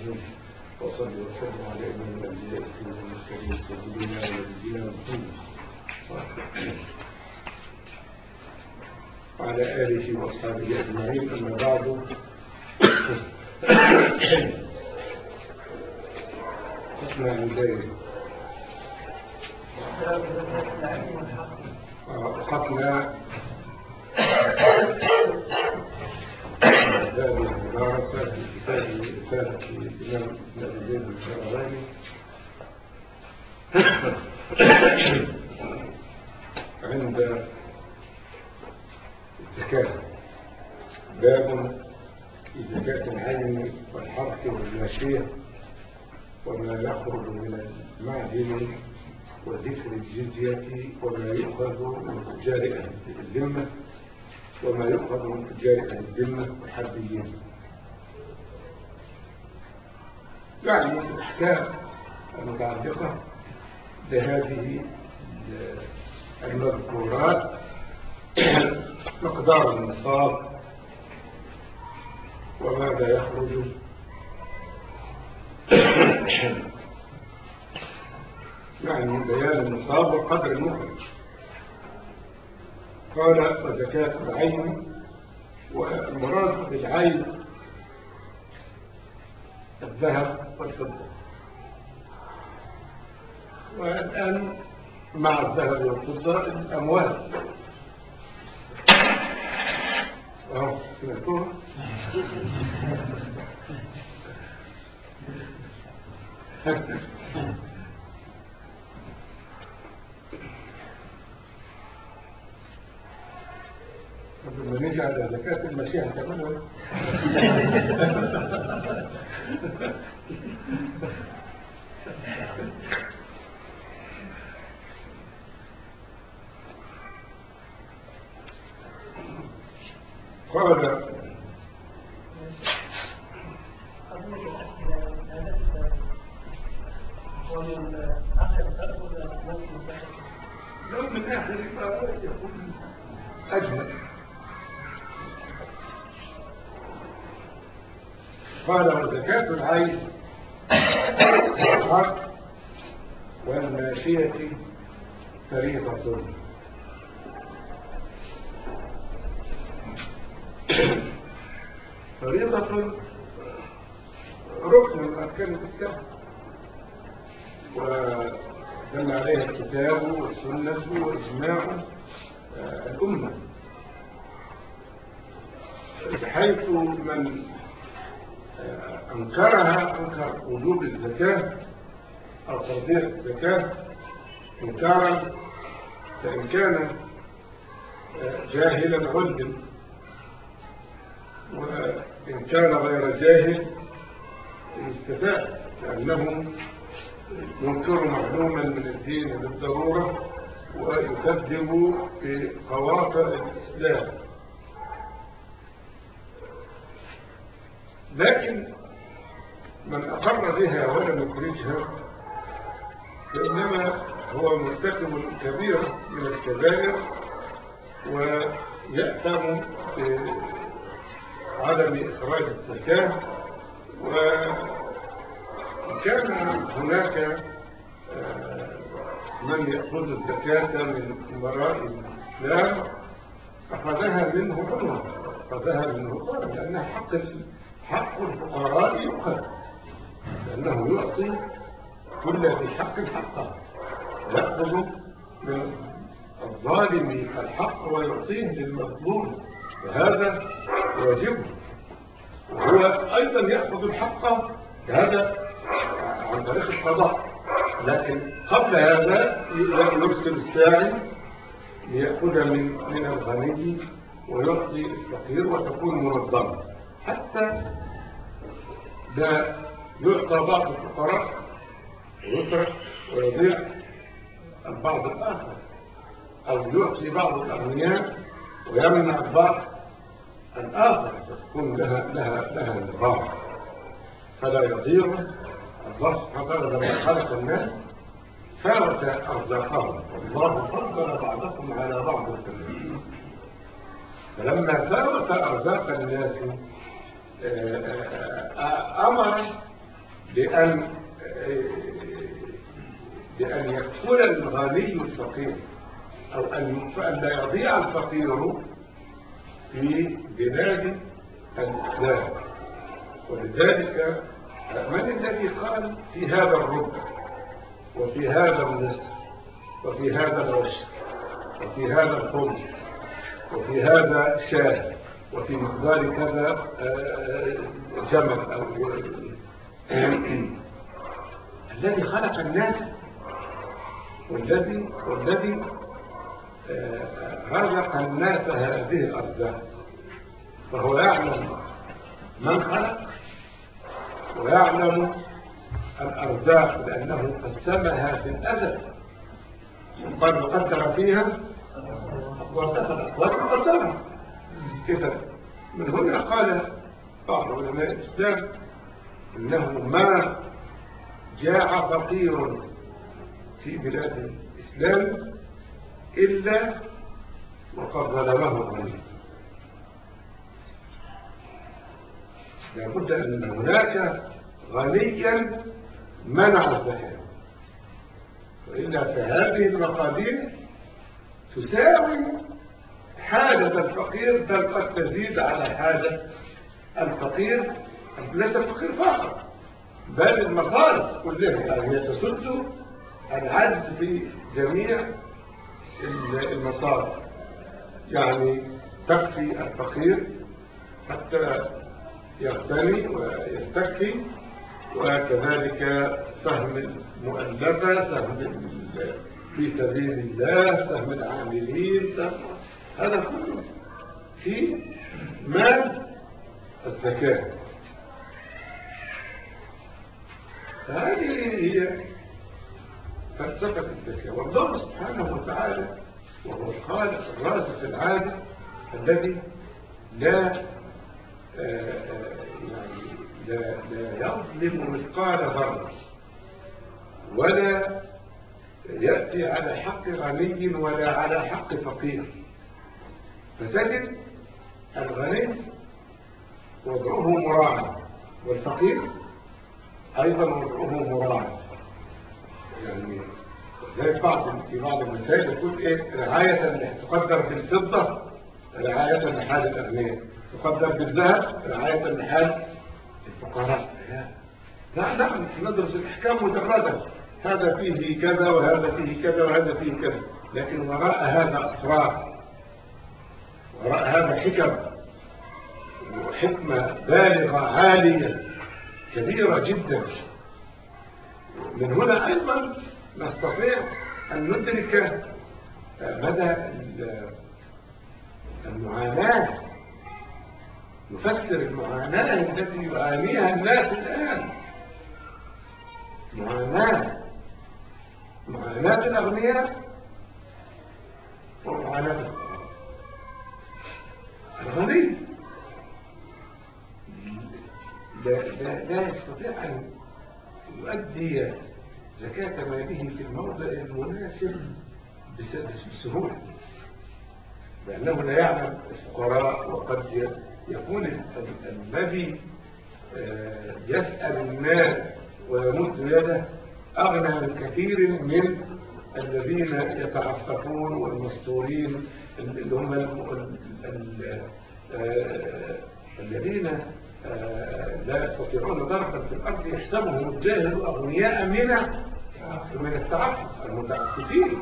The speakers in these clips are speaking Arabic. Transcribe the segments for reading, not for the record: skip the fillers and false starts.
العالمين، وصل وسلم على إمام الأنبياء سيد المرسلين سيدنا ونبينا محمد وعلى آله وأصحابه أجمعين. أما بعد، اسمع البداية. وقفنا هذه المدارسة في كتاب رسالة الإمام ابن أبي زيد القيرواني عند الزكاة، باب في زكاة العين والحرث والماشية وما يخرج من المعدن وذكر الجزية وما يؤخذ من تجار أهل الذمة وما يؤخذ من تجار أهل الذمة الحربيين، يعني الأحكام المتعلقة بهذه المذكورات، مقدار النصاب وماذا يخرج يعني بيان النصاب وقدر المخرج. قال وزكاة العين، والمراد بالعين الذهب والفضة، والآن مع الذهب والفضة الأموال. سمعتوها؟ لما نيجي على زكاة المشيئة كمان قال لو من آخر يكون أجمل. قال وزكاة العين والحرث والماشية فريضة. فريضة ركن من أركان الإسلام، ودل عليها الكتاب والسنة وإجماع الأمة، بحيث من أنكرها أنكر وجوب الزكاة أو فرضية الزكاة إنكارا، فإن كان جاهلا علم، وإن كان غير جاهل يستفاد، لأنه ينكر معلوما من الدين بالضرورة ويكذب بقواطع الإسلام. لكن من أقر بها ولم يخرجها فإنما هو مرتكب كبيرة من الكبائر ويأثم بعدم إخراج الزكاة. وكان هناك من يأخذ الزكاة من أمراء الإسلام أخذها منه عمر، أخذها منه طالب، لأنها حق الفقراء يؤخذ، لأنه يعطي كل ذي حق حقه، يأخذ من الظالم الحق ويعطيه للمظلوم، وهذا واجبه. وهو أيضا يأخذ الحق هذا عن طريق القضاء، لكن قبل هذا يرسل الساعي ليأخذ من الغني ويعطي الفقير وتكون منظمة، حتى لا يعطى بعض الفقراء ويترك ويضيع البعض الآخر، أو يعطي بعض الأغنياء ويمنع البعض الآخر، فتكون لها نظام فلا يضيع. الله سبحانه وتعالى لما خلق الناس فاوت أرزاقهم، والله فضل بعضكم على بعض في الرزق، فلما فاوت أرزاق الناس أمر بأن يكفل الغني الفقير، أو أن لا يضيع الفقير في بلاد الإسلام. ولذلك من الذي قال في هذا الربع وفي هذا النصف وفي هذا العشر وفي هذا الخمس وفي هذا شاة وفي مقدار كذا جمل أو الذي خلق الناس والذي رزق الناس هذه الأرزاق، فهو يعلم من خلق ويعلم الأرزاق لأنه قسمها في الأزل، وقد قدر فيها وقدرها. إذا من هنا قال بعض علماء الإسلام إنه ما جاع فقير في بلاد الإسلام إلا وقد ظلمه غني. لابد أن هناك غنيا منع الزكاة، وإلا فهذه المقادير تساوي حاجة الفقير، بل قد تزيد على حاجة الفقير. ليس الفقير فقط بل المصارف كلها، يعني هي تسد العجز في جميع المصارف، يعني تكفي الفقير حتى يغتني ويستكفي، وكذلك سهم المؤلفة، سهم في سبيل الله، سهم العاملين، سهم هذا كله في مال الزكاة. هذه هي فلسفة الزكاة. والله سبحانه وتعالى وهو الخالق الرازق العادل الذي لا يظلم مثقال ذرة، ولا يأتي على حق غني ولا على حق فقير. فتجد الغني وضعه مراعى، والفقير أيضا وضعه مراعى. يعني زي في بعض المسائل يقول إيه، رعاية تقدر بالفضة رعاية لحال الأغنياء، تقدر بالذهب رعاية لحال الفقراء. لا ندرس الأحكام مجردا، هذا فيه كذا وهذا فيه كذا وهذا فيه كذا، لكن وراء هذا أسرار، وراء هذا حكم وحكمة بالغة عالية كبيرة جدا. من هنا أيضا نستطيع أن ندرك مدى المعاناة، نفسر المعاناة التي يعانيها الناس الآن. معاناة الأغنياء ومعاناة الغني لا يستطيع أن يؤدي زكاة ماله في الموضع المناسب بسهولة، لأنه لا يعلم الفقراء. وقد يكون الذي يسأل الناس ويمد يده أغنى من كثير من الذين يتعففون والمستورين، اللي هم الذين لا يستطيعون ضربا في الأرض يحسبهم الجاهل أغنياء من التعفف، المتعففين.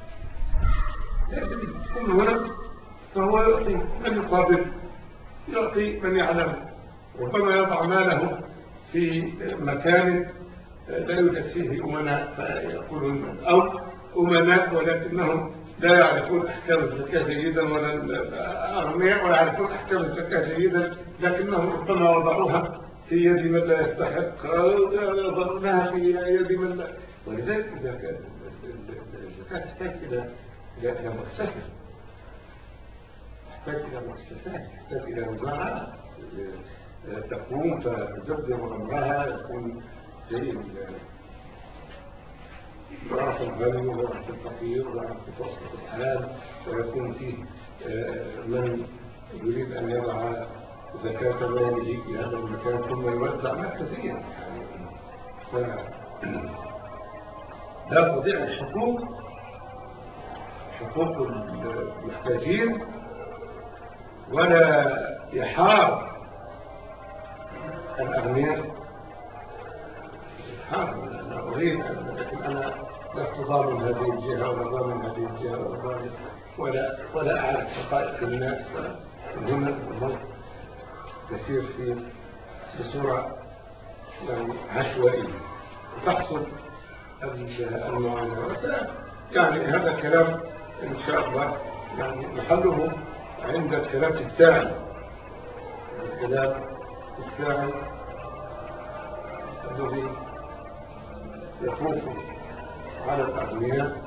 لكن كل هنا فهو يعطي من يقابل، يعطي من يعلم، ربما يضع ماله في مكان لا يوجد فيه أمناء فيقولون، أو أمناء ولكنهم لا يعرفون أحكام الزكاة جيدا، ولا الأغنياء ويعرفون أحكام الزكاة جيدا، لكنهم ربما وضعوها في يد من لا يستحق، أو يضعونها في يد من لا. ولذلك الزكاة تحتاج إلى مؤسسة، تحتاج إلى مؤسسات، تحتاج إلى وزارات تقوم فتدبر أمرها، يكون زي يعرف الغني ويعرف الفقير ويعرف متوسط الحال، ويكون فيه من يريد أن يضع زكاة ماله في هذا المكان ثم يوزع مركزيا. لا تضيع الحقوق، حقوق المحتاجين، ولا يحار الأغنياء. أنا أريد لكن أنا لست ضامن هذه الجهة ولا ضامن هذه الجهة ولا ضامن ولا أعرف حقائق الناس. فهنا الأمور تسير بصورة يعني عشوائية وتحصل المعاناة. يعني هذا الكلام إن شاء الله يعني محله عند الكلام في الساعي، الكلام في الساعي الذي يطوف على الأغنياء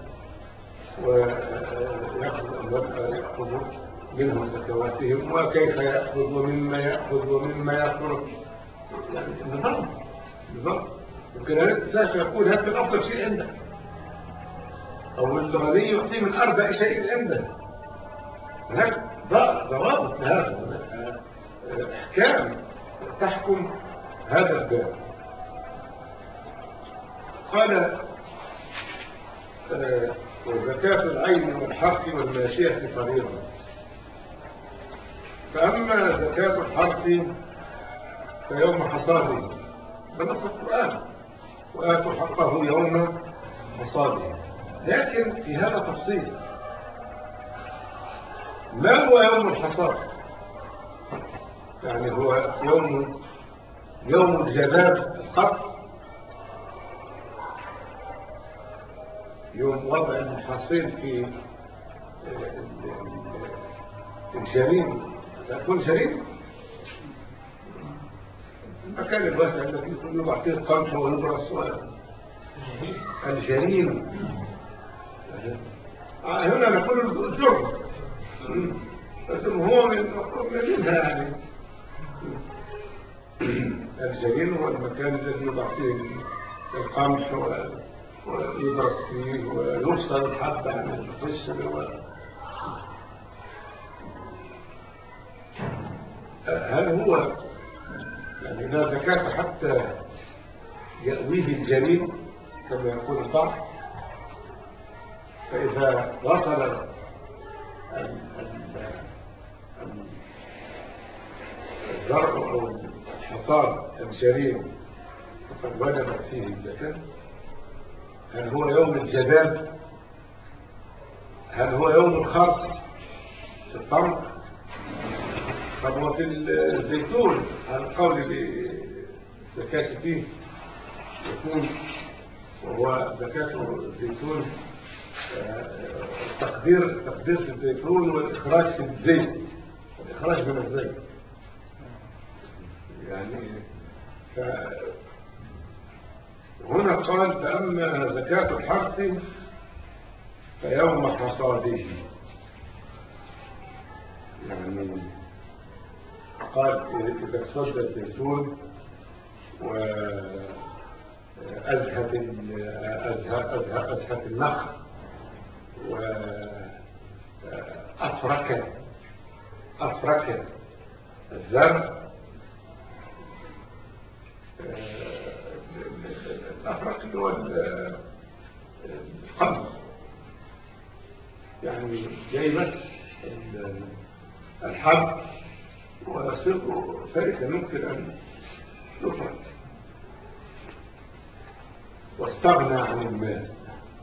ويأخذ منهم زكواتهم، وكيف يأخذ ومما يأخذ ومما يترك. يعني النظام يمكن أن الساعي يقول هذا أفضل شيء عندك، أو الغني يعطيه من أربع شيء عنده. هناك ضوابط لهذا، أحكام تحكم هذا الباب. قال وزكاة العين والحرث والماشية فريضة. فأما زكاة الحرث فيوم حصاده بنص القرآن، وآتوا حقه يوم حصاده. لكن في هذا تفصيل، ما هو يوم الحصاد؟ يعني هو يوم الجذاب القط، يوم وضع المحاصيل في الجرين، تكون جرين المكان الواسع الذي يوضع فيه القمح ويدرس الجرين. هنا نقول الجرم، هو منها يعني الجرين هو المكان الذي يوضع فيه القمح ويدرس فيه ويفصل الحب عن القشر. هل هو يعني لا زكاة حتى يأويه الجرين كما يقول البعض؟ فإذا وصل الزرع أو الحصاد الجرين فقد وجبت فيه الزكاة. هل هو يوم الجذاب؟ هل هو يوم الخرص في الطمر؟ طب هو في الزيتون على القول بالزكاة فيه يكون، وهو زكاة الزيتون تقدير في الزيتون والإخراج في الزيت، الإخراج من الزيت يعني. هنا قال فأما زكاة الحرث فيوم حصاده، يعني قال إذا اصطد الزيتون وأزهت النخل وأفرك الزرع، الأفرك اللي هو القمر، يعني ييبس الحب ويصير فركة ممكن أن يفرك، واستغنى عن المال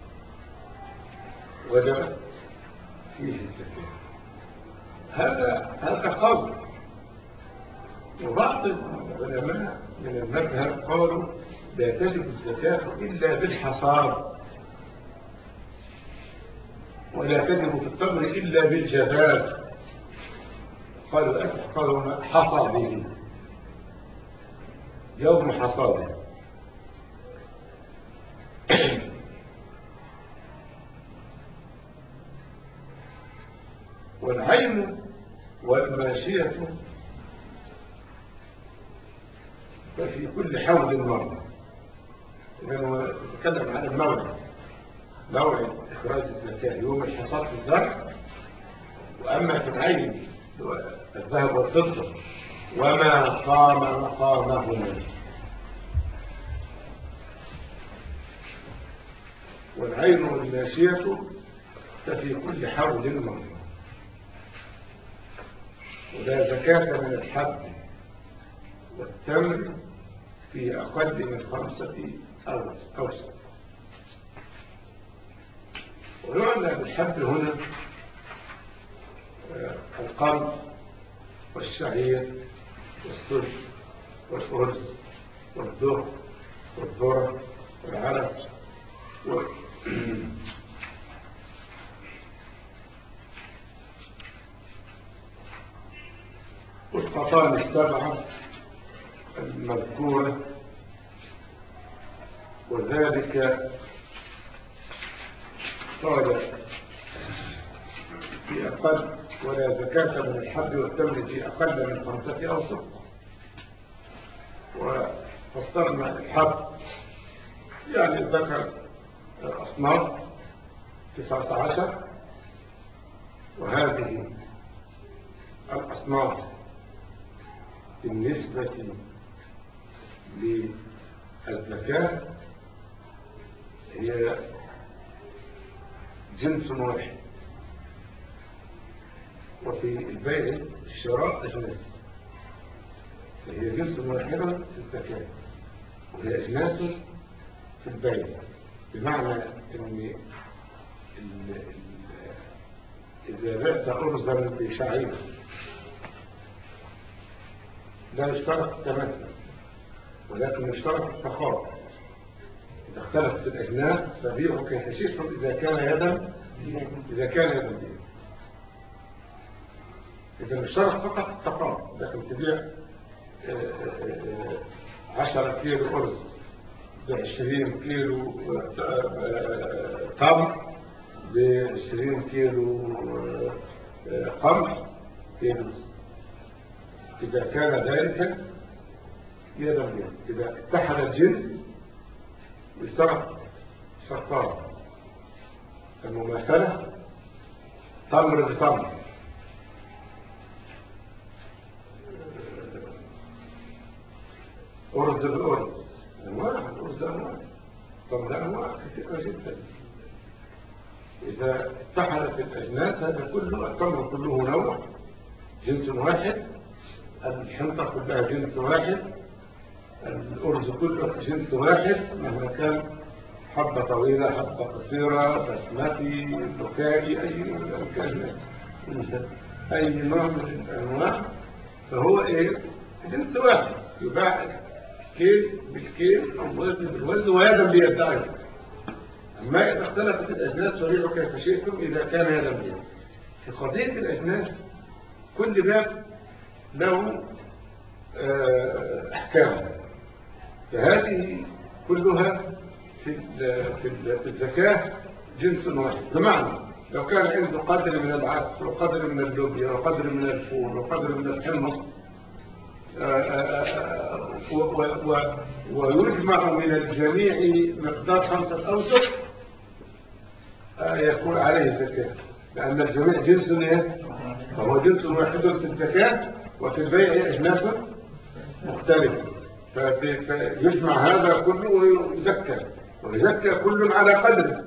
وجبت فيه الزكاة. هذا قول. وبعض العلماء من المذهب قالوا لا تجب الزكاة إلا بالحصاد، ولا تجب في التمر إلا بالجذاذ. قالوا حصاده، يوم حصاده. والعين والماشية ففي كل حول مرة. إذن نتكلم عن الموعد، موعد إخراج الزكاة يوم الحصاد في الزرع. وأما في العين الذهب والفضة وما قام مقامهما والعين والماشية ففي كل حول مرة. ولا زكاة من الحب والتمر في أقل من 5 أوسط. ويعنى بالحب هنا القمح والشعير والسل والأرز والذر والذرة والعرس والقطان السبعة المذكورة. وذلك قال في أقل ولا زكاة من الحب والتمر في أقل من 5 أوسق. وفسرنا الحب يعني ذكر أصناف 19، وهذه الأصناف بالنسبة للزكاة هي جنس واحد، وفي البيع الشراء أجناس، فهي جنس واحد في الزكاة وهي أجناس في البيع، بمعنى أن إذا بعت أرزا بشعير لا يشترط التماثل ولكن يشترط التقابل. إذا اختلفت الأجناس فبيعوا كيف شئتم إذا كان يدا بيد. إذا يشترط فقط التقابل، لكن تبيع 10 كيلو أرز ب20 كيلو تمر ب20 كيلو قمح يجوز إذا كان ذلك يدا بيد. إذا اتحد الجنس يشترط شرطان: المماثلة تمر بتمر، أرز بالأرز، أنواع الأرز أنواع، تمر أنواع كثيرة جدا. إذا اتحدت الأجناس هذا كله، التمر كله نوع جنس واحد، الحنطة كلها جنس واحد، الأرز كله جنس واحد مهما كان، حبة طويلة حبة قصيرة بسمتي بكائي أي نوع من الأنواع، فهو جنس واحد يباع الكيل بالكيل أو الوزن بالوزن ويدا بيد أيضا. أما إذا اختلفت الأجناس فبيعوا كيف شئتم إذا كان يدا بيد. في قضية الأجناس كل باب له أحكام، فهذه كلها في الزكاة جنس واحد. بمعنى لو كان عنده قدر من العدس وقدر من اللوبيا وقدر من الفول وقدر من الحمص ويجمع من الجميع مقدار 5 أوسق يكون عليه زكاة، لأن الجميع جنس فهو جنس واحد في الزكاة، وفي البيع أجناس مختلفة، فيجمع هذا كله ويزكى كل على قدره.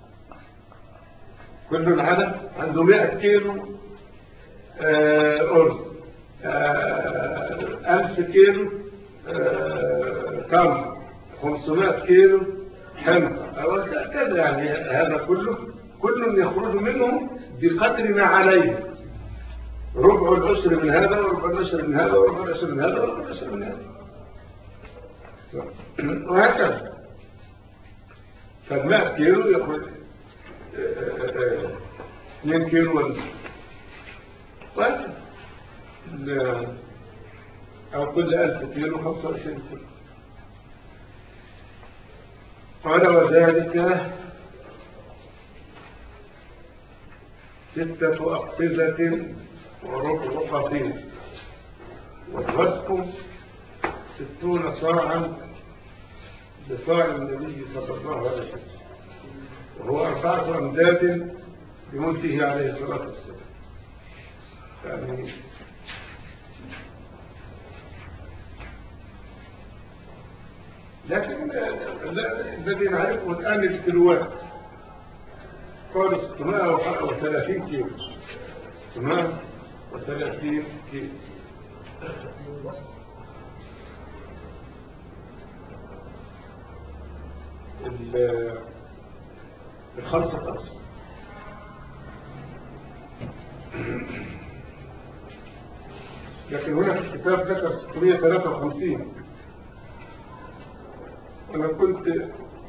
كل عنده 100 كيلو أرز، 1000 كيلو تمر، 500 كيلو حنطة كذا. يعني هذا كل يخرج منه بقدر ما عليه، ربع العشر من هذا وربع العشر من هذا وربع العشر من هذا وربع العشر من هذا، وهكذا. ف100 كيلو يخرج 2 كيلو ونصف، أو كل 1000 كيلو 25 كيلو. قال وذلك 6 أقفزة وربع قفيز، والوسق 60 صاعا بصاع النبي صلى الله عليه وسلم، وهو 4 أمداد بمده عليه الصلاة والسلام. يعني لكن الذي نعرفه الآن الكيلوات، حوالي 630 كيلو. 630 كيلو. الخمسة أقسام. لكن هنا في الكتاب ذكر 653. أنا كنت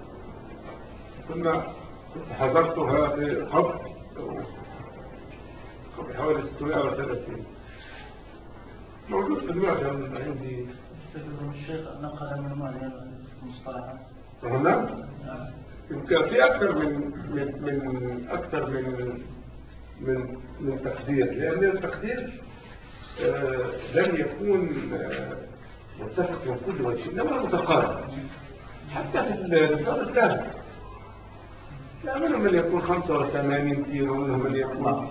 حذرتها بقبل حوالي 630. موجود في المعجم عندي. الشيخ نقل من المعجم المصطلحات. نعم. يمكن في أكثر من تقدير، لأن التقدير لن يكون متفق من كل وجه، إنما متقارب. حتى في الرسالة الثانية منهم من يكون 85 كيلو، منهم من يكون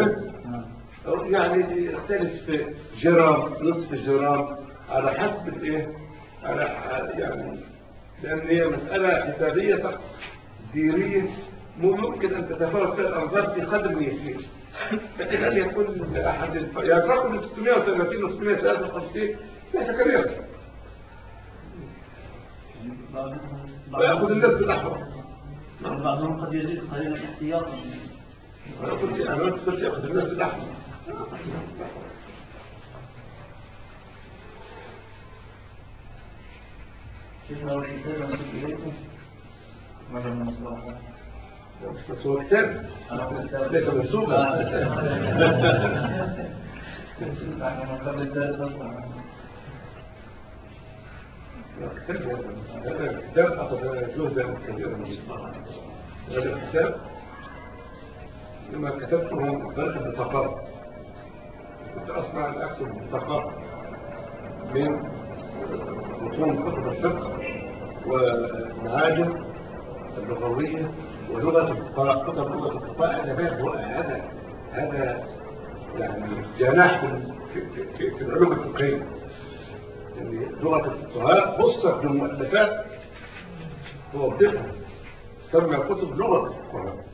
يعني يختلف جرام، نصف جرام، على حسب الايه، على يعني، لأن هي مسألة حسابية تقديرية ممكن أن تتفاوت فيها الأنظار في قدر يسير، لكن أن يكون أحد يعني فرق من 630 و 653 ليس كبيرا. ويأخذ الناس بالأحوال. بعضهم قد يزيد قليلا احتياطا. أنا قلت يأخذ الناس بالأحوال. شيخنا لو كتاب نسيب إليكم مرة من الصلاحات. بس هو كتاب ليس منسوبا. منسوبا عن قبل الثالث أصلا. هذا الكتاب أخذ جهدا كبيرا جدا. هذا الكتاب لما كتبته بدأت بطاقات، كنت أصنع الأكتب بطاقات من بطون كتب الفقه والمعاجم اللغوية ولغة الفقهاء، كتب لغة الفقهاء. هذا يعني جناح في العلوم الفقهية. يعني لغة الفقهاء خصت بالمؤلفات توضحها، سمى كتب لغة الفقهاء.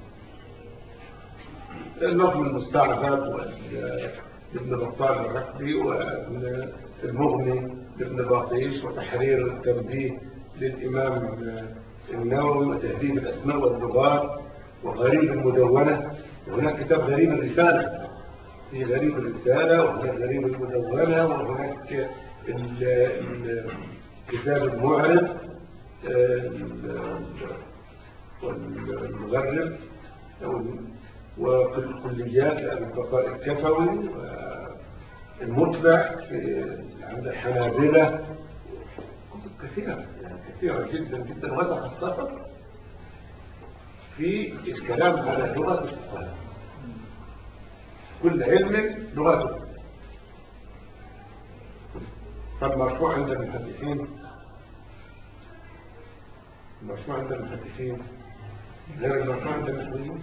النظم المستعبد وابن بطال الركبي وابن المغني لابن باطيش وتحرير التنبيه للإمام النووي وتهذيب الأسماء واللغات وغريب المدونة. وهناك كتاب غريب الرسالة، في غريب الرسالة وهناك غريب المدونة وهناك كتاب المعرب والمغرب والكليات لأبي البقاء الكفوي والمطبع عند الحنابلة. كتب كثيرة يعني كثيرة جدا جدا وتخصصت في الكلام على لغة الفقهاء. كل علم لغته. فالمرفوع عند المحدثين، المرفوع عند المحدثين غير المرفوع عند النحويين.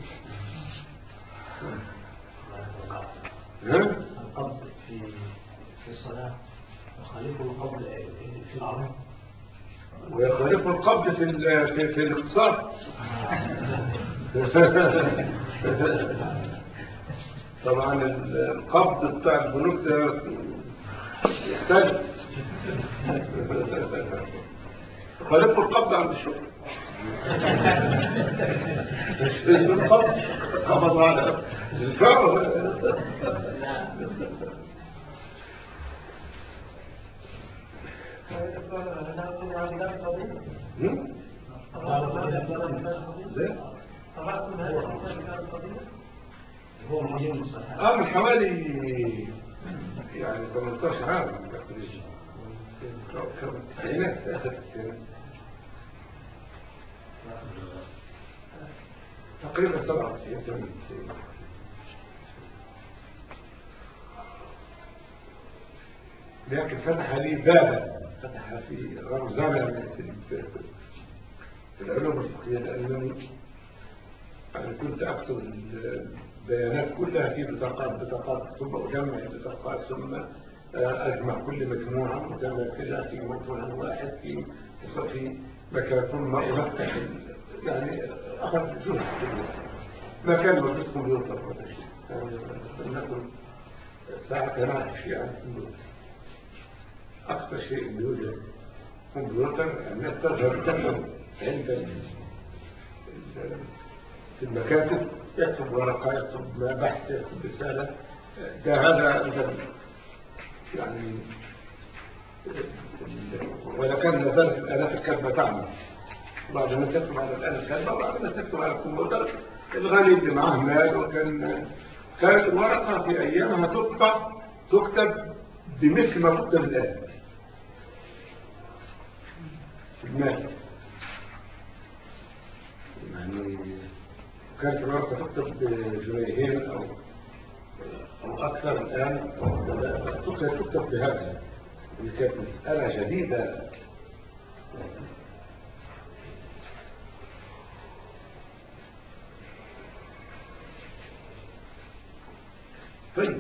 القبض في الصلاة يخالف القبض في العمل ويخالف القبض في الاقتصاد. طبعا القبض بتاع البنوك ده يختلف. يخالف القبض عند الشغل. القبض قبض على الزعر. من حوالي يعني 18 عام تقريبا، كم التسعينات، في آخر التسعينات تقريبا 97 98. لكن فتح لي بابا، فتح في رمزانة في العلوم الفقهية، لأنني يعني كنت أكتب البيانات كلها في بطاقات ثم أجمع البطاقات ثم أجمع كل مجموعة وأجمع كلها في موضوع واحد في مكان ثم أنقح. يعني أخذ جهد ما كان موجود كمبيوتر ولا شيء، لم نكن ساعتها نعرف يعني كمبيوتر. أقصى شيء يوجد كمبيوتر، الناس تذهب عند في المكاتب يكتب ورقة، يكتب بحث، يكتب رسالة. هذا يعني ولا كان نزلت الآلات الكاتبة تعمل، بعض الناس يكتب على الآلة الكاتبة وبعض الناس يكتب على الكمبيوتر. الغني اللي معاه مال كانت الورقة في أيامها تكتب بمثل ما تكتب الآن في المال. يعني كانت الورقة تكتب بجنيهين أو أكثر الآن، تكتب بهذا. كانت مسألة جديدة. طيب،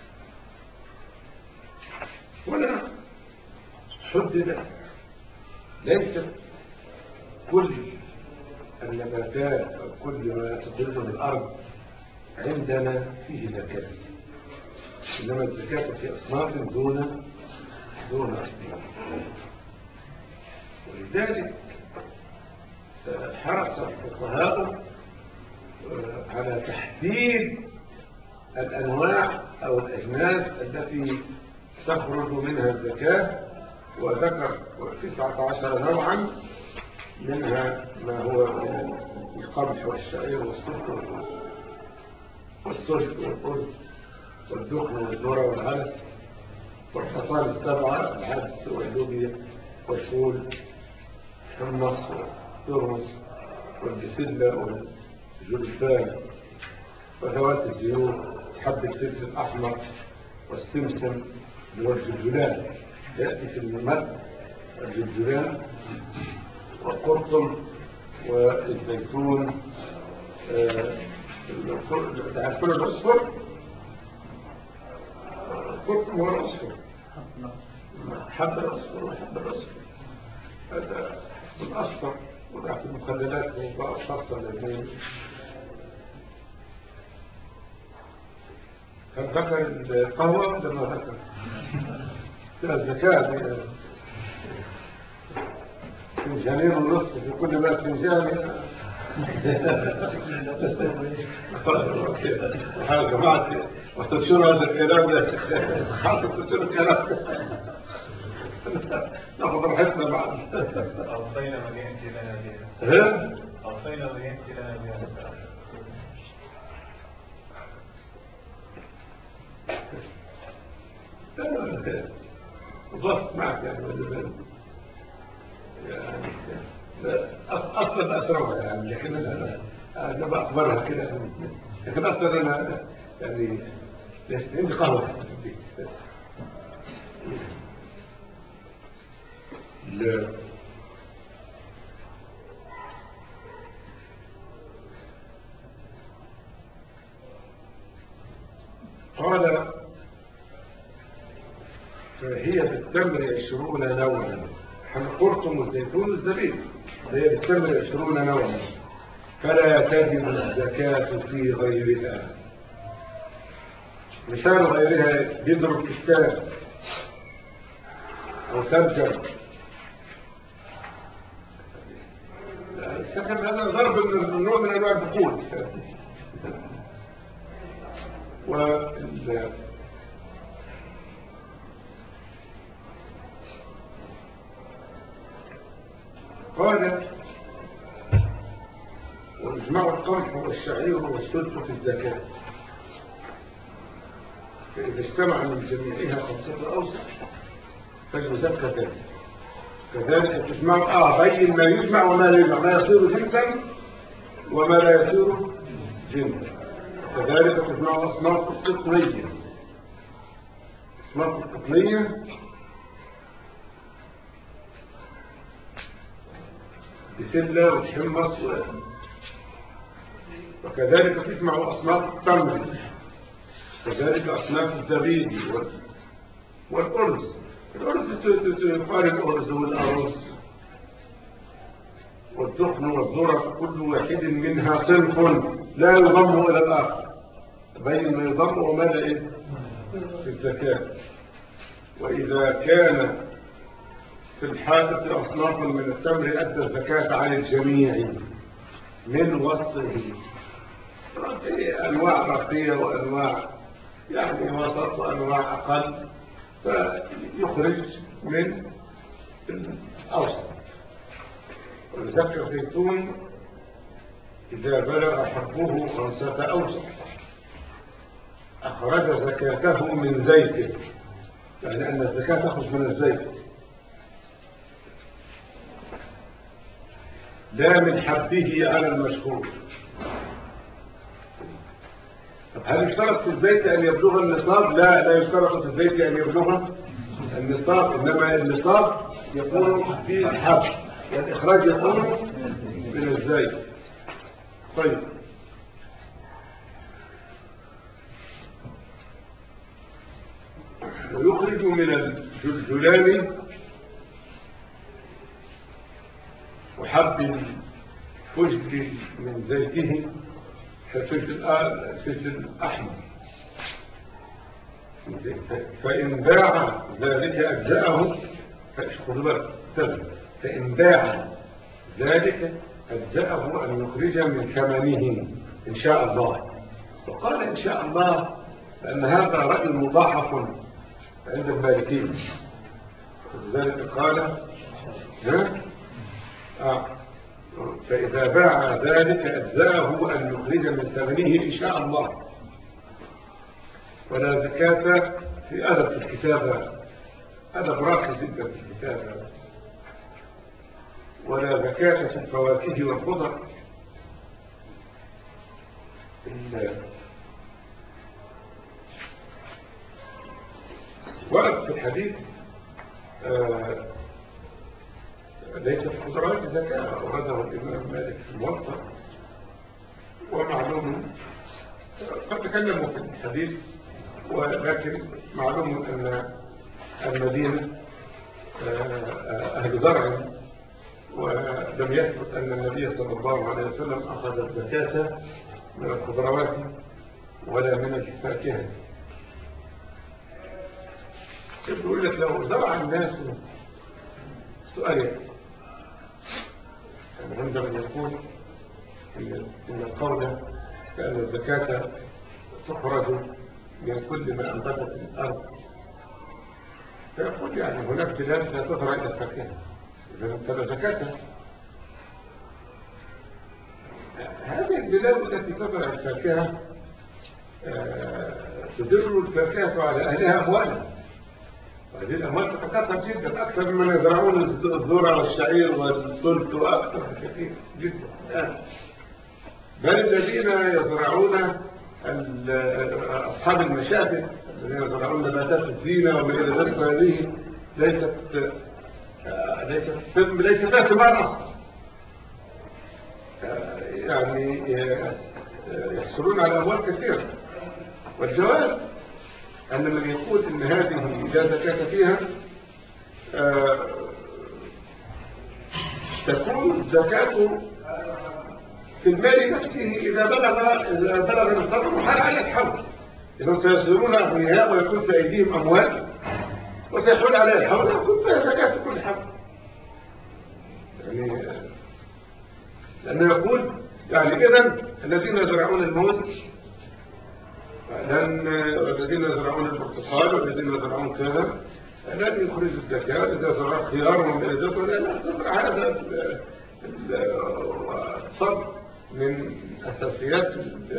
هنا حددت ليس كل النباتات أو كل ما تخرجه من الأرض عندنا فيه زكاة، إنما الزكاة في أصناف دون أصناف. ولذلك حرص الفقهاء على تحديد الأنواع أو الأجناس التي تخرج منها الزكاة، وذكر 19 نوعا، منها ما هو القمح والشعير والسكر والسلك والأرز والدخن والذرة والعدس والحصان السبعة، العدس واللوبيا والفول والحمص والترمس والبسلة والجلفان وذوات الزيوت، حب الفلفل الأحمر والسمسم والجلجلان، سيأتي في المد الجلجلان والقرطم والزيتون. تعرفون الأصفر؟ القرطم هو الأصفر، حب الأصفر وحب الأصفر، هذا الأصفر وضع في المخللات وضع خاصة الاثنين. هل ذكر القهوة لما ذكر في الزكاة فنجانين ونصف في كل ما فنجان. يا جماعة وتنشروا هذا الكلام ده، حاطط تنشروا الكلام ده، ناخذ راحتنا بعد. أوصينا من يأتي لنا بها. أوصينا من يأتي لنا بها. بص معك يعني أصلا أسرها يعني، لكن أنا بأخبرها كده، لكن أصلا أنا يعني لست عندي قهوة. قال فهي بالتمر 20 نوعا، القرطم والزيتون والزبيب، فهي بالتمر 20 نوعا، فلا تجب الزكاة في غيرها. مثال غيرها بذر الكتان أو سمسم. السكن هذا ضرب من نوع من أنواع البقول. قال وإجماع القمح والشعير والسلك في الزكاة، فإذا اجتمع من جميعها 5 أوسق فالمزكى ذلك. كذلك تجمع بين ما يجمع وما لا يجمع، ما يصير جنسا وما لا يصير جنسا. كذلك تجمع أصناف القطنية. أصناف القطنية بسلة والحمص وكذلك تجمع أصناف التمر، كذلك أصناف الزبيب والأرز. الأرز تقال الأرز والأرز والدخن والذرة، كل واحد منها صنف لا يضم إلى الآخر، بين ما يضم وماذا إيه في الزكاة. وإذا كان في الحائط أصناف من التمر أدى الزكاة عن الجميع من وسطه، في أنواع رقية وأنواع يعني وسط وأنواع أقل، فيخرج من الأوسط. ويزكى الزيتون إذا بلغ حبه 5 أوسق أخرج زكاته من زيته، يعني أن الزكاة تخرج من الزيت لا من حبه على المشهور. طب هل يشترط في الزيت أن يبلغ النصاب؟ لا يشترط في الزيت أن يبلغ النصاب، إنما النصاب يكون في الحب والإخراج يكون من الزيت. طيب، ويخرج من الجلجلان وحب الفجل من زيته الفجل الأحمر، فإن باع ذلك أجزاءه. فإن باع ذلك أجزاءه أن يخرج من ثمنه إن شاء الله. وقال إن شاء الله لأن هذا رأي مضاعف عند المالكين، ولذلك قال فإذا باع ذلك أجزاءه أن يخرج من ثمنه إن شاء الله. ولا زكاة في أدب الكتابة، أدب راقي جدا في الكتابة. ولا زكاة في الفواكه والخضر. ورد في الحديث ليس في الخضروات زكاة، ورده الإمام مالك في الموطأ. ومعلوم قد تكلموا في الحديث، ولكن معلوم أن المدينة أهل زرع، ولم يثبت أن النبي صلى الله عليه وسلم أخذ الزكاة من الخضروات ولا من الفاكهة. يقول لك لو زرع الناس سؤال يعني عندما يقول إن القول بأن الزكاة تخرج من كل ما أنبتت الأرض، فيقول يعني هناك بلاد لا تزرع إلا الفاكهة، إذا فلا زكاة. هذه البلاد التي تزرع الفاكهة تدر الفاكهة على أهلها أموالا، وهذه الأموال تتكاثر جدا أكثر مما يزرعون الذرة والشعير والسلط وأكثر بكثير جدا. بل الذين يزرعون أصحاب المشاتل الذين يزرعون نباتات الزينة وما إلى ذلك، هذه ليست فيها ثمار أصلا، يعني يحصلون على أموال كثيرة. والجواب أن من يقول إن هذه لا زكاة فيها تكون الزكاة في المال نفسه إذا بلغ نصابه وحال عليه الحول، إذا سيصيرون أغنياء ويكون في أيديهم أموال وسيحول عليه الحول ويكون فيها زكاة كل حول. يعني لأنه يقول يعني إذن الذين يزرعون الموز والذين يزرعون البرتقال والذين يزرعون كذا لن يخرجوا الزكاة. إذا زرع خيار ومن إلى ذلك لا تزرع هذا الصرف من أساسيات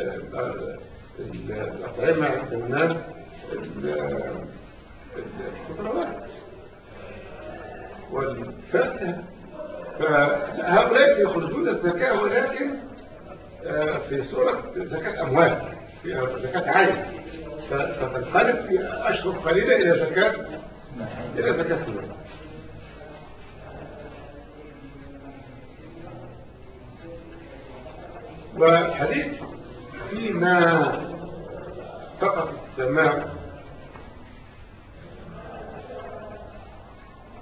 الأطعمة عند الناس الخضروات والفاكهة. فهؤلاء سيخرجون الزكاة، ولكن في صورة زكاة أموال، في زكاة عين ستنقلب في أشهر قليلة إلى زكاة المال. والحديث فيما سقط السماء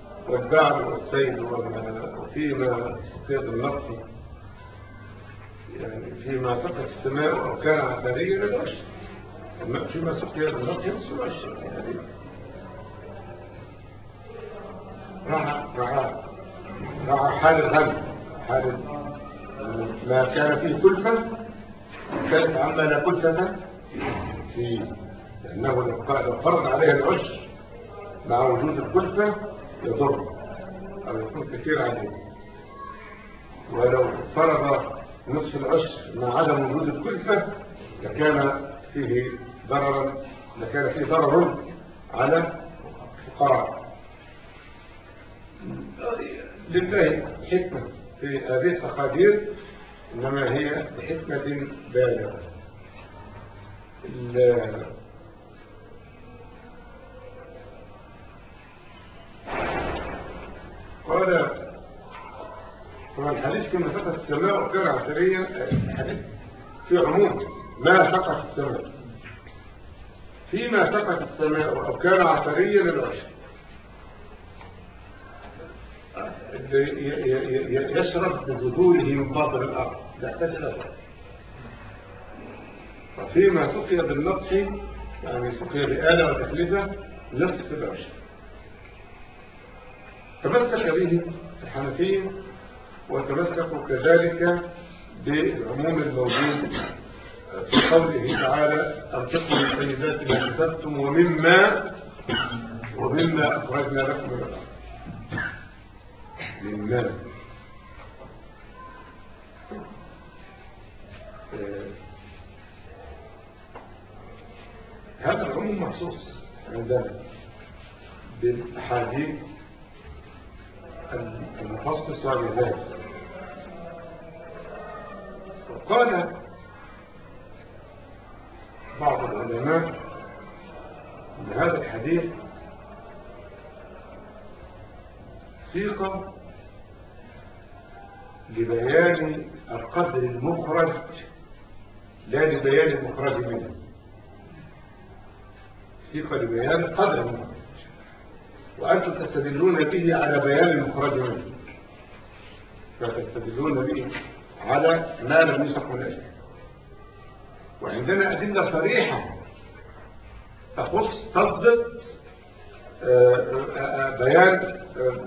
والبعل والسيل وفيما سقيت النقص يعني فيما سقط السماء أو كان عثريا العشر، فيما سقي بالنطح نصف العشر. يعني راح حال الغم، حال ما كان فيه كلفة كانت عما لا كلفة فيه، لأنه لو فرض عليها العشر مع وجود الكلفة يضر أو يكون كثير عليه، ولو فرض نصف العشر مع عدم وجود الكلفة لكان فيه ضرر على الفقراء. لله حكمة في هذه التقادير، إنما هي بحكمة بالغة. قال هو الحديث فيما سقط السماء وكان عثريا، الحديث في عموم ما سقط السماء، فيما سقط السماء أو كان عثريا العشر، يشرب ببذوره من باطن الأرض لا يحتاج إلى سقط. وفيما سقي بالنطح يعني سقي بآلة وتكلفة نصف العشر. تمسك به الحنفية وتمسكوا كذلك بالعموم الموجود في قوله تعالى أنفقوا من طيبات ما كسبتم ومما أخرجنا لكم من الأرض. مما هذا العموم مخصوص عندنا بالأحاديث المخصصة لذلك. وقال بعض العلماء أن هذا الحديث صيغة لبيان القدر المخرج لا لبيان المخرج منه، صيغة لبيان القدر المخرج، وأنتم تستدلون به على بيان المخرج منه، فتستدلون به على ما لم يسق من أجله. وعندنا أدلة صريحة تضبط بيان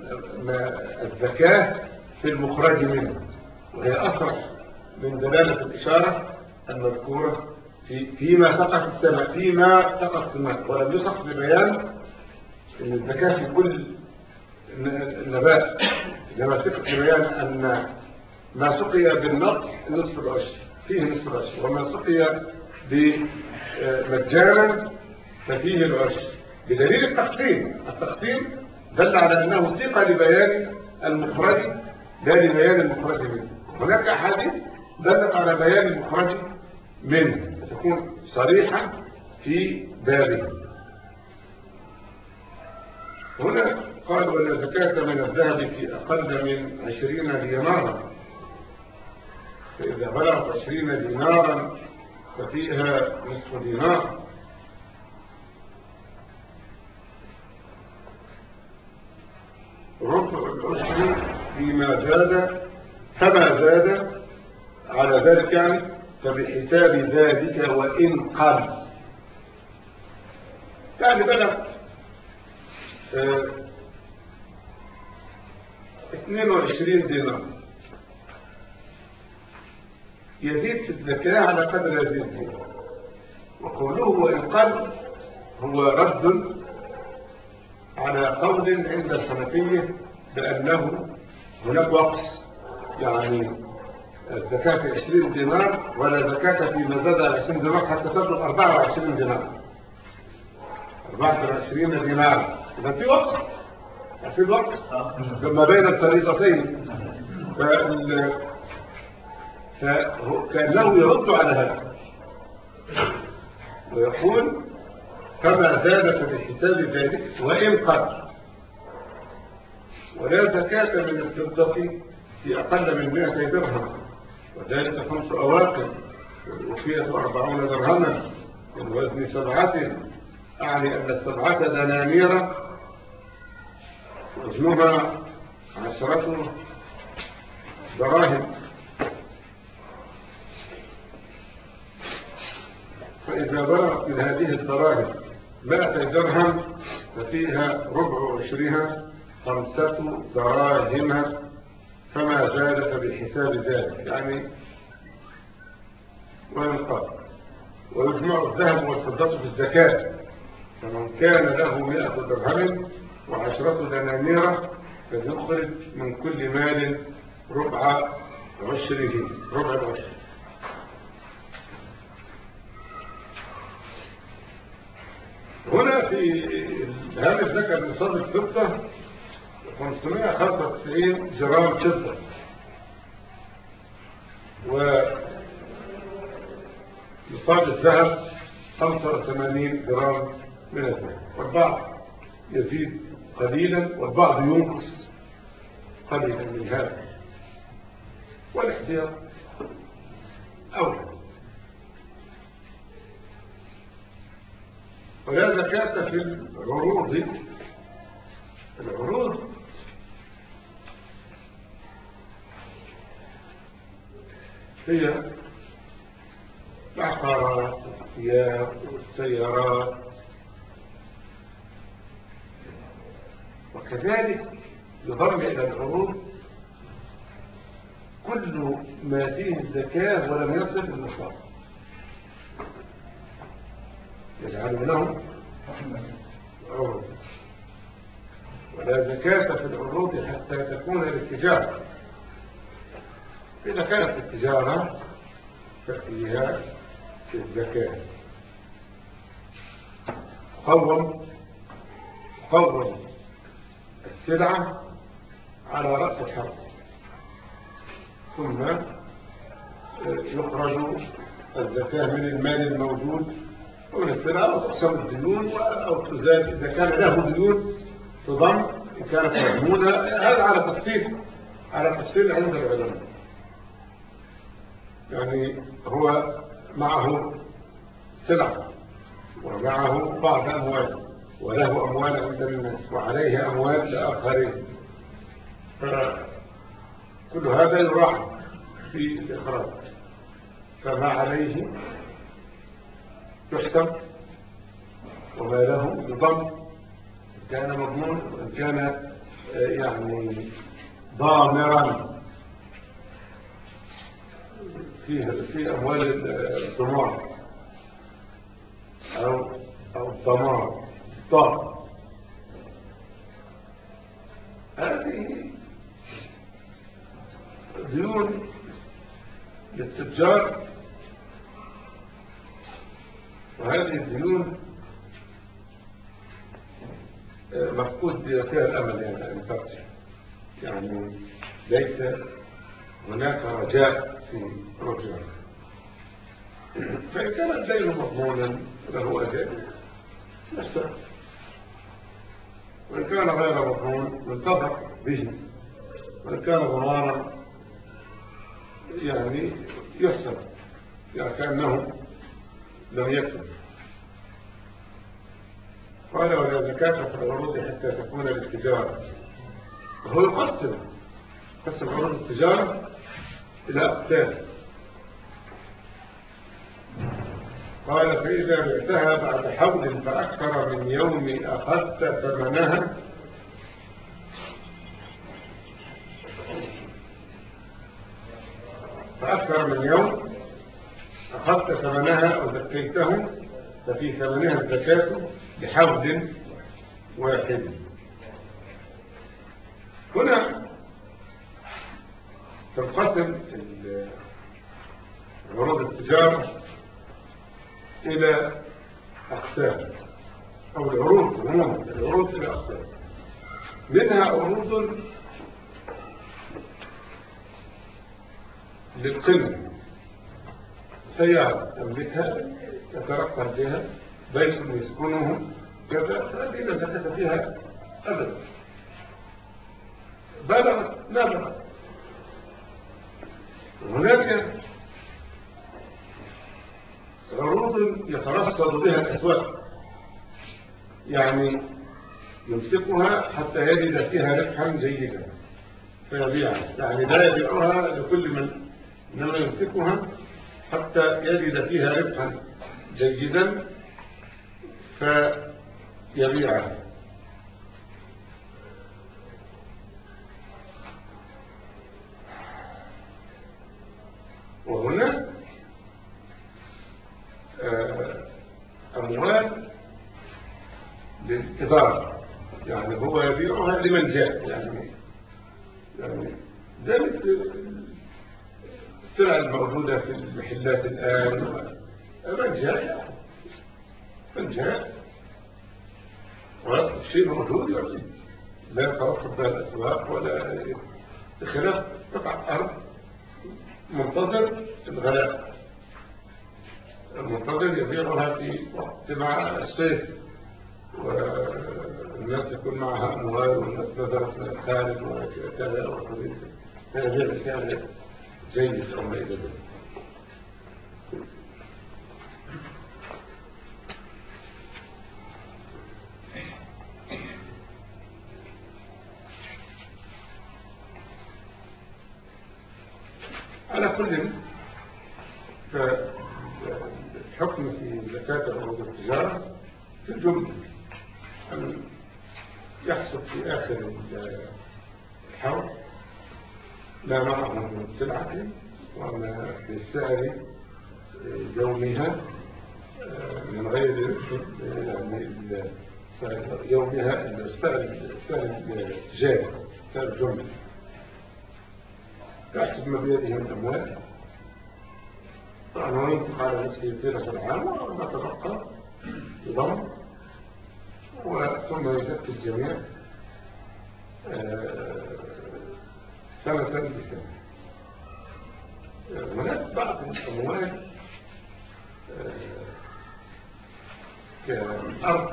الزكاة في المخرج منه، وهي أصرح من دلالة الإشارة المذكورة فيما سقط السماء، ولم يسق ببيان أن الزكاة في كل النبات، إنما سقط ببيان أن ما سقي بالنطح نصف العشر فيه نصف العشر، وما سقي مجانا ففيه العشر، بدليل التقسيم دل على أنه سيق لبيان المخرج لا لبيان المخرج منه. هناك أحاديث دلت على بيان المخرج منه تكون صريحة في بابه. هنا قال ولا زكاة من الذهب في أقل من 20 دينارا، فإذا بلغت 20 دينارا ففيها نصف دينار. ربع العشر فما زاد على ذلك يعني فبحساب ذلك وإن قل، يعني بلغ 22 دينار يزيد في الزكاة على قدر هذه الزيادة. وقوله وإن قل هو رد على قول عند الحنفية بأنه هناك وقص، يعني الزكاة في 20 دينار ولا زكاة في ما زاد على 20 دينار حتى تبلغ 24 دينار 24 دينار. إذا في وقص، في الوقص لما بين الفريضتين، فكأنه يرد على هذا ويقول فما زاد فبحساب ذلك وإن قل. ولا زكاة من الفضة في أقل من 200 درهم، وذلك 5 أواقف، والوفية 40 درهما، والوزن 7، أعني أن 7 دنانير وزنها 10 دراهم. إذا بلغت من هذه الدراهم 100 درهم ففيها ربع عشرها 5 دراهم، فما زاد فبحساب ذلك. يعني وينقض. ويجمع الذهب والفضة في الزكاة، فمن كان له 100 درهم و10 دنانير فليخرج من كل مال ربع عشره، ربع العشر. هنا في هذا الزكاة نصاب الفضة 595 جرام فضة، ونصاب الذهب 85 جرام من الذهب. والبعض يزيد قليلا والبعض ينقص قليلا من هذا، والاحتياط أولى. ولا زكاة في العروض. العروض هي العقارات والثياب والسيارات، وكذلك يضم إلى العروض كل ما فيه الزكاة ولم يصل للنصاب، يجعلونه عروض. ولا زكاة في العروض حتى تكون للتجارة. إذا كانت التجارة ففيها الزكاة. قوم السلعة على رأس الحرب، ثم يخرج الزكاة من المال الموجود ومن السلعة، وتقسم الديون أو تزاد إذا كان له ديون تضم إن كانت مضمونة. هذا على تفصيل عند العلماء. يعني هو معه سلعة ومعه بعض أموال وله أموال عند الناس وعليه أموال لآخرين، فكل هذا يراعى في الإخراج. فما عليه يحسب وما له يضم إن كان مضمون وإن كان يعني ضامرا في أموال الضمان أو الضمان الضامن. هذه ديون للتجار، وهذه الديون مفقود فيها الأمل يعني أن ترجع، يعني ليس هناك رجاء في رجوع. فإن كان الدين مضمونا له أجل يحسب، وإن كان غير مضمون ينتظر به، وإن كان ضمانا يعني يحسب يعني كأنه لم يكن. قال ولا زكاة في العروض حتى تكون للتجارة. وهو يقسم عروض التجارة إلى أقسام. قال فإذا بعتها بعد حول فأكثر من يوم أخذت ثمنها وزكيته ففي ثمنها الزكاة لحول واحد. هنا تنقسم عروض التجارة إلى أقسام، أو العروض عموما العروض إلى أقسام. منها عروض للقلة، سيارة يملكها يترقب بها، بيت يسكنه كذا، فهذه لا زكاة فيها أبدا. بلغت لا بلغت. هناك عروض يترصد بها الأسواق، يعني يمسكها حتى يجد فيها ربحا جيدا فيبيعها، يعني لا يبيعها لكل من، إنما يمسكها حتى يجد فيها ربحا جيدا فيبيعه. وهنا أموال للإدارة، يعني هو يبيعها لمن جاء، يعني زي السلع الموجودة في المحلات الآن، من جاء ويطلب شيء موجود يعطيه، لا يتوسط بها الأسواق ولا بخلاف قطع أرض منتظر الغلاء، المنتظر يبيعها في وقت مع الصيف والناس يكون معها أموال والناس نزلت من الخارج وكذا وكذا، فيبيع بسعر جيد أو ما إلى ذلك. على كل فالحكم في زكاة عروض التجارة في الجملة أن يحصل في آخر الحول لا معه من سلعة وما بسعر يومها من غير يعني سعر يومها السعر التجاري، سعر الجملة، يحسب ما بيده من أموال طبعا ينفق على نفسه طيلة العام وما تبقى يضم ثم يزكي الجميع سنة بسنة. هناك بعض الأموال كالأرض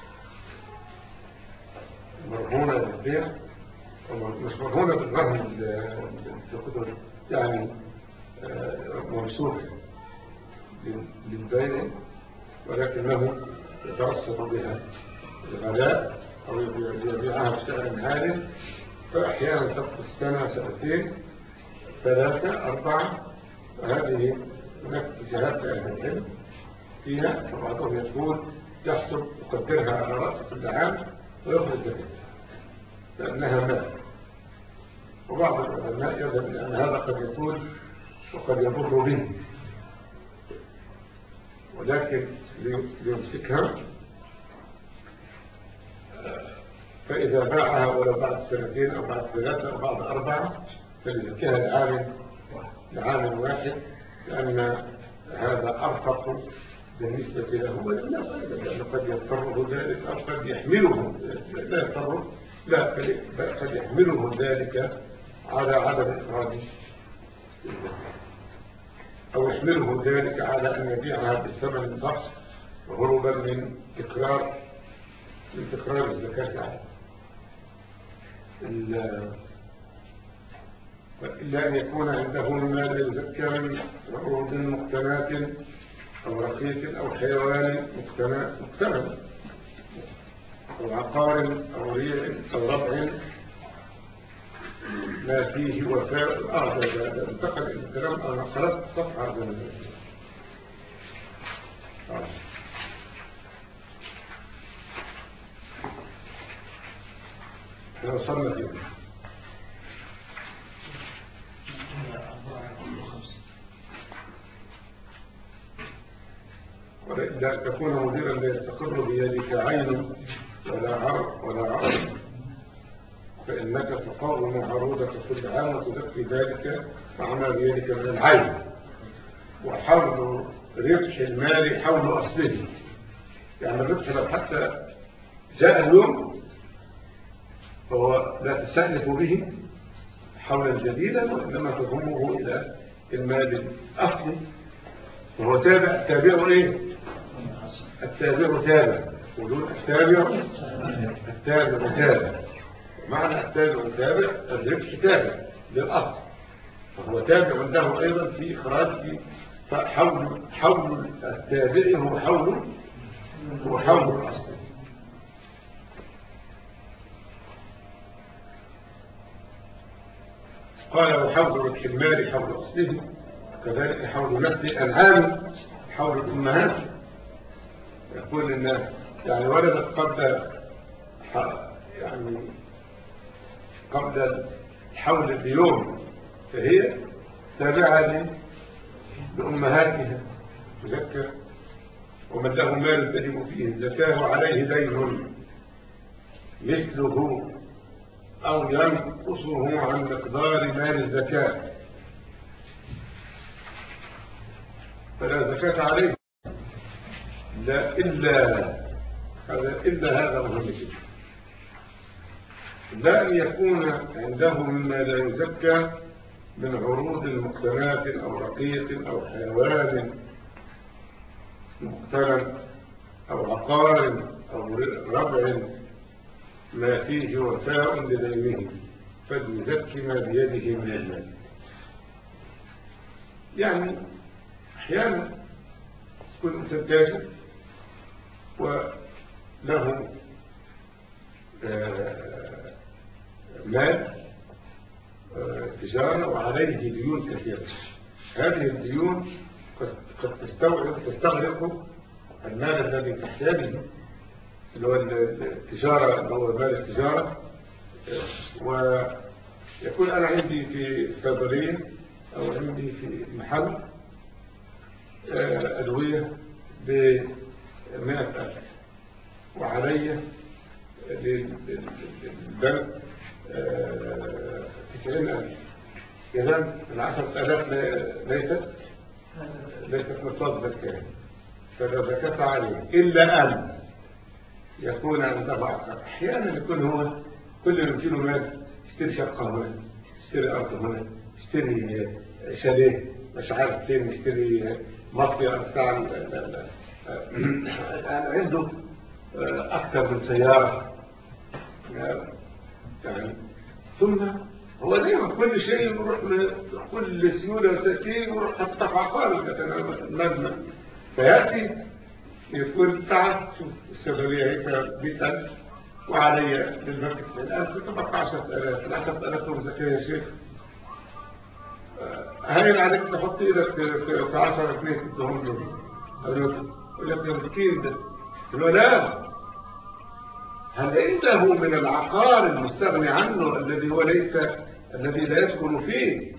مرهونة للبيع، مش مرهونة بالرهن الكتب، يعني ممسوكة للبيع ولكنه يترصد بها الغلاء أو يبيعها بسعر عالي، فأحيانا تبقى السنة سنتين 3 4، وهذه هناك اتجاهات لأهل العلم فيها، فبعضهم يقول يحسب يقدرها على رأس كل عام ويخرج زكاة لأنها مال، وبعض العلماء يذهب إلى أن هذا قد يكون وقد يضر به، ولكن ليمسكها، فإذا باعها ولو بعد 2 أو بعد 3 أو بعد 4 فليزكيها لعام واحد، لأن هذا أرفق بالنسبة له وللناس أيضا، لأنه قد يضطره ذلك أو قد يحمله، لا يضطره، لا قد يحمله ذلك على عدم إخراج الزكاة، أو يحمله ذلك على أن يبيعها بثمن بخس هروبا من تكرار الزكاة عليه، إلا أن يكون عنده المال يزكى من عروض مقتنات أو رقيق أو حيوان مقتنى أو عقار أو ريع أو ربع ما فيه وفاء. ده انتقل الكلام، أنا قرأت صفحة زمنية. احنا وصلنا فيه لا تكون مديرا لا يستقر بيدك عين ولا عرض فإنك تقاوم عروضك كل عام وتزكي ذلك مع ما بيدك من العين. وحول ربح المال حول أصله، يعني الربح لو حتى جاء اليوم فهو لا تستأنف به حولا جديدا، وإنما تضمه إلى المال الأصلي، وهو التابع إيه؟ التابع تابع، ودول التابع تابع، معنى التابع تابع الربح تابع للأصل، فهو تابع له أيضا في إخراجه، فحول التابع هو حول الأصل. قال وحول ربح المال حول أصله، كذلك حول نسل الأنعام حول الأمهات، يقول إن يعني ولدت قبل الحول بيوم، فهي تابعة لأمهاتها تذكر. ومن له مال تجب فيه الزكاة وعليه دين مثله أو ينقصه عن مقدار مال الزكاة فلا زكاة عليه. لا إلا هذا مهم جدا، لا أن يكون عنده مما لا يزكى من عروض مقتنات أو رقيق أو حيوان مقتنى أو عقار أو ربع ما فيه وفاء لدينه فليزكي ما بيده من المال. يعني أحيانا يكون إنسان تاجر وله مال تجارة وعليه ديون كثيرة. هذه الديون قد تستغرق المال الذي تحتاجه اللي هو التجارة، اللي هو مال التجارة. ويكون أنا عندي في صيدلية أو عندي في محل أدوية ب100,000 وعلي للبنك 90,000. إذن 10,000 ليست نصاب زكاة، فلا زكاة عليه إلا أن يكون عنده عقار. أحيانا يكون هو كل اللي يمكنه مال يشتري شقة هنا، يشتري أرض هنا، يشتري شاليه مش عارف فين، يشتري مصير بتاع يعني عنده أكثر من سيارة يعني. ثم هو دائما كل شيء يروح كل سيولة تأتي يروح حتى في عقار المبنى، فيأتي يقول تعال شوف الصيدلية هي 100,000 وعلي للبنك 90,000 تبقى 10,000. 10,000 هو زكاة يا شيخ، هين عليك تحط ايدك في 10 جنيه تدهم له. يقول لك يا مسكين ده. يقول لا، هل عنده من العقار المستغني عنه الذي لا يسكن فيه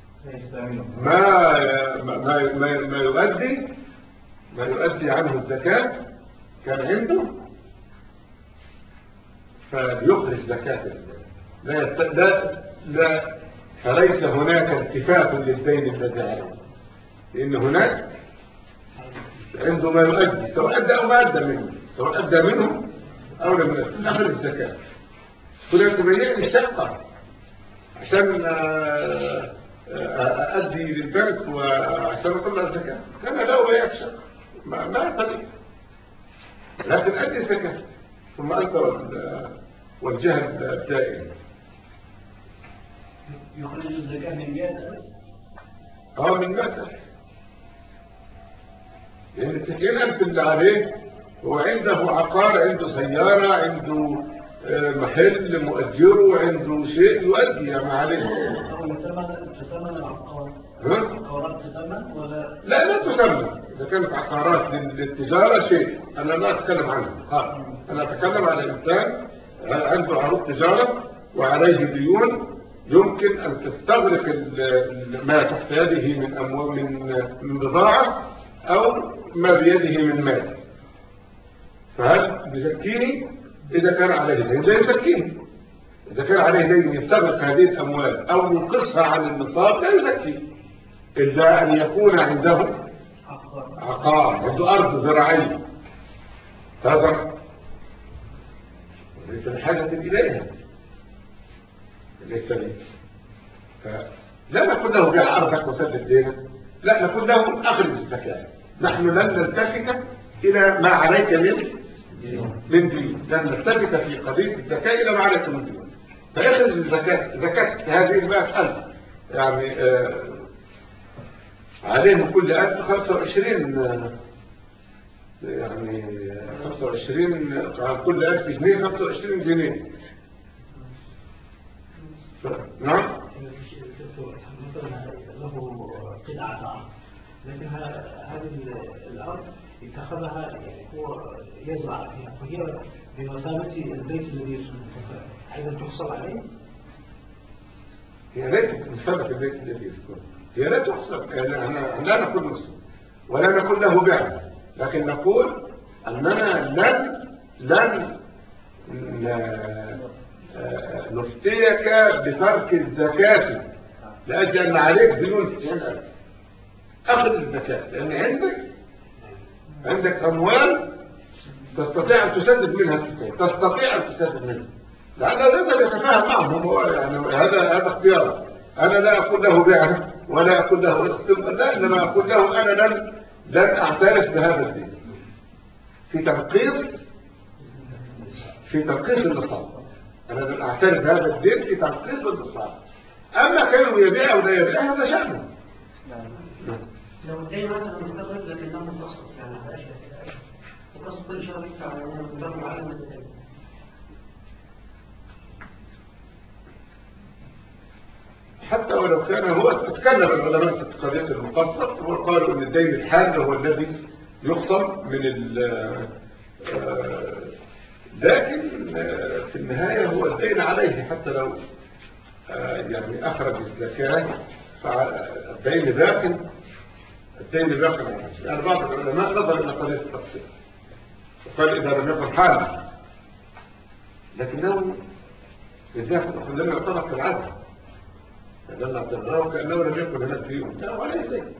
ما يؤدي عنه الزكاة كان عنده، فليخرج زكاة. لا فليس هناك التفات للدين الذي عليه، لأن هناك عنده ما يؤدي، سواء أدى أو ما أدى منه، سواء أدى منه أو لم يأدي أخذ الزكاة. كنا تبين لي شقة عشان أدي للبنك وعشان أطلع الزكاة، كان له بيع شقة ما يطلع، لكن أدي الزكاة. ثم أنت والجهل الدائم يخرج الزكاة من 100,000. من 100,000. لأن 90,000 اللي عليه هو عنده عقار، عنده سيارة، عنده محل مؤجره، عنده شيء يؤدي ما عليه. تسمى العقار؟ عقارات تسمى ولا؟ لا تسمى. إذا كانت عقارات للتجارة شيء أنا لا أتكلم عنه. أنا أتكلم على إنسان عنده عروض تجارة وعليه ديون يمكن أن تستغرق ما تحت يده من أموال من بضاعة أو ما بيده من مال، فهل يزكيه؟ إذا كان عليه دين لا يزكيه. إذا كان عليه دين يستغرق هذه الأموال أو ينقصها عن النصاب لا يزكيه، إلا أن يكون عنده عقار، عنده أرض زراعية تزرع وليس بحاجة إليها، ليس لي، فلا نقول له بيع أرضك وسدد دينك، لا نقول له أخرج الزكاة. نحن لن نلتفت إلى ما عليك من دين، لن نلتفت في قضية الزكاة إلى ما عليك من دين. فيخرج الزكاة، زكاة هذه 100,000 يعني عليه كل 1000 25 يعني 25 على كل 1000 جنيه 25 جنيه. نعم. مثلا له قطعة أرض، لكن هذه الأرض اتخذها يعني هو يزرع فيها وهي بمثابة البيت الذي يسكن أيضا تحصل عليه؟ هي ليست بمثابة البيت الذي يسكن، هي لا تحصل، أنا لا نقول نسك ولا نقول له بيع، لكن نقول أننا لن نفتيك بترك الزكاة لأجل أن عليك ديون 90,000. أخذ الزكاة لأن عندك أموال تستطيع أن تسدد منها 90، تستطيع أن تسدد منها، لأنه يقدر يتفاهم معهم. هو يعني هذا اختيار. أنا لا أقول له بيعه ولا أقول له استقبال، لا، إنما أقول له أنا لن أعترف بهذا الدين في تنقيص النصاب. أنا لن أعترف بهذا الدين في تنقيص النصاب. أما كانوا يبيع ولا يبيع هذا شأنه. لو الدين مثلا مستقر لكنه مقصد يعني على أشياء مقصد كل شهر يدفع على مقدار معين من الدين. حتى ولو كان هو تكلم العلماء في قضية المقسط وقالوا أن الدين الحال هو الذي يخصم من لكن في النهاية هو الدين عليه حتى لو يعني أخرج الزكاة فالدين باق عليه. يعني بعض العلماء نظر إلى قضية التقسيط وقال إذا لم يكن حالا لكنه الداخل لم يعترف في العدل، لأن اعتبره كأنه لم يكن هناك دين لا ولا دين.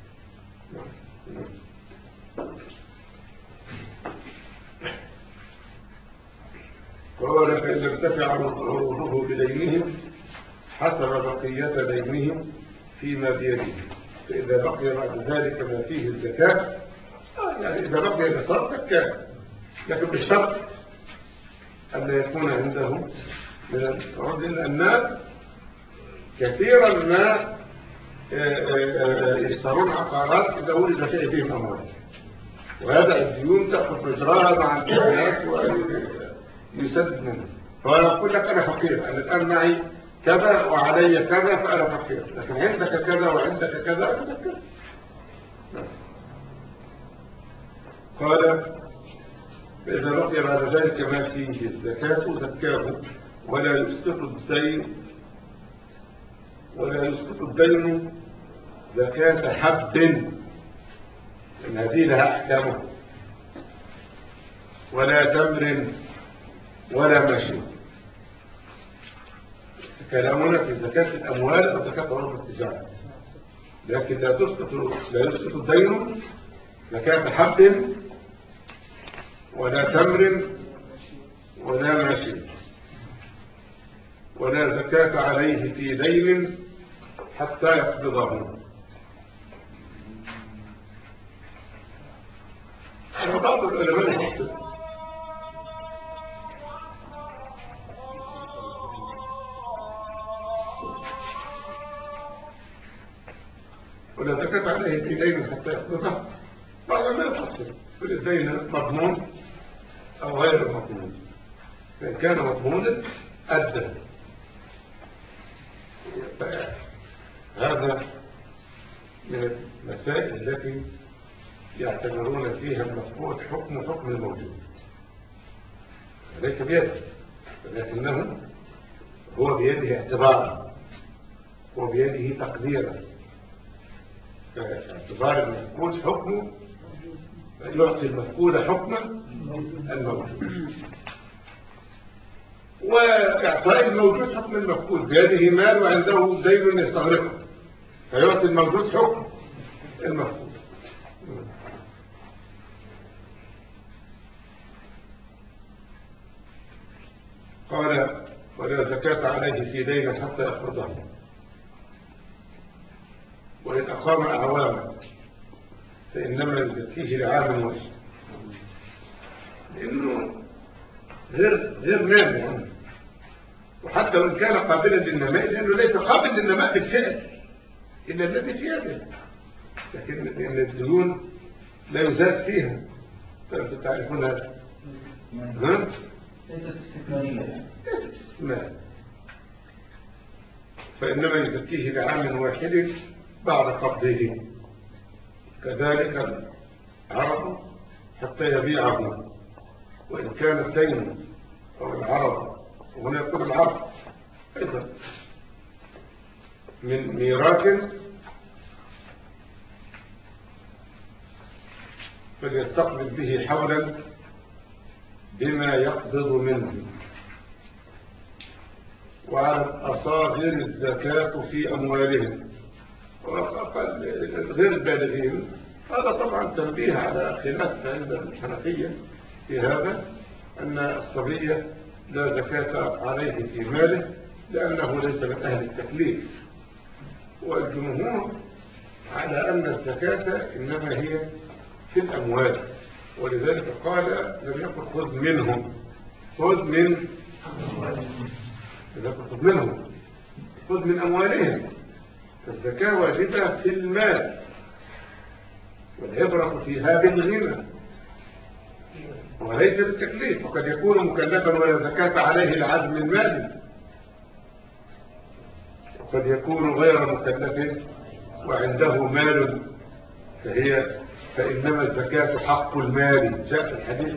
قال فإن ارتفع عروضه بدينهم حسب بقية دينهم فيما بيده، فإذا بقي بعد ذلك ما فيه الزكاة يعني إذا بقي نصاب زكاة، لكن بالشرط أن لا يكون عنده من العروض. إن الناس كثيرا ما يشترون عقارات إذا ولد في أيديهم أموال، وهذا الديون تأخذ مجراها مع الناس ويسدد منه. فأنا أقول لك أنا فقير، أنا الآن معي كذا وعلي كذا فأنا فقير، لكن عندك كذا وعندك كذا عندك كذا. قال فإذا بقي بعد ذلك ما فيه الزكاة زكاه ولا يسقط الدين زكاة حب، إن هذه لها أحكامه، ولا تمر ولا ماشي. كلامنا في زكاة الأموال أو زكاة عروض التجارة، لكن لا يسقط الدين زكاة حب ولا تمر ولا ماشي، ولا زكاة عليه في دين حتى يقبضه. بعض العلماء يحسن ولا زكاة عليه في دين حتى يقبضه. بعض ما يفصل في الدين مضمون أو غير مضمون، فإن كان مضمونا أدى. هذا من المسائل التي يعتبرون فيها المفقود حكم الموجود، ليس بيده لكنه هو بيده اعتبارا وبيده تقديرا. فاعتبار المفقود حكمه يعطي المفقود حكم الموجود، وإعطاء الموجود حكم المفقود. بيده مال وعنده دين يستغرقه فيعطي الموجود حكم المفقود. قال ولا زكاة عليه في دين حتى يقبضه، وإن أقام أعواما فإنما يزكيه لعام واحد، لأنه غير نام يعني. وحتى وإن كان قابلا للنماء لأنه ليس قابل للنماء بالفعل إلا الذي في يده، لكن لأن الديون لا يزاد فيها. فأنتم تعرفون هذا ليست استثمارية. فإنما يزكيه لعام واحد بعد قبضه. كذلك العرب حتى يبيعه، وإن كان الدين أو العرض، وهنا يكون العرض أيضا من ميراث فليستقبل به حولا بما يقبض منه. وعلى الأصاغر الزكاة في أموالهم، غير البالغين. هذا طبعا تنبيه على خلاف عند الحنفية في هذا، أن الصبية لا زكاة عليه في ماله لأنه ليس من أهل التكليف، والجمهور على أن الزكاة إنما هي في الأموال، ولذلك قال لم يقل خذ منهم، خذ من خذ من أموالهم. الزكاة واجبة في المال، والعبرة فيها بالغنى وليس بالتكليف. وقد يكون مكلفا ولا زكاة عليه لعدم المال، وقد يكون غير مكلف وعنده مال فإنما الزكاة حق المال. جاء في الحديث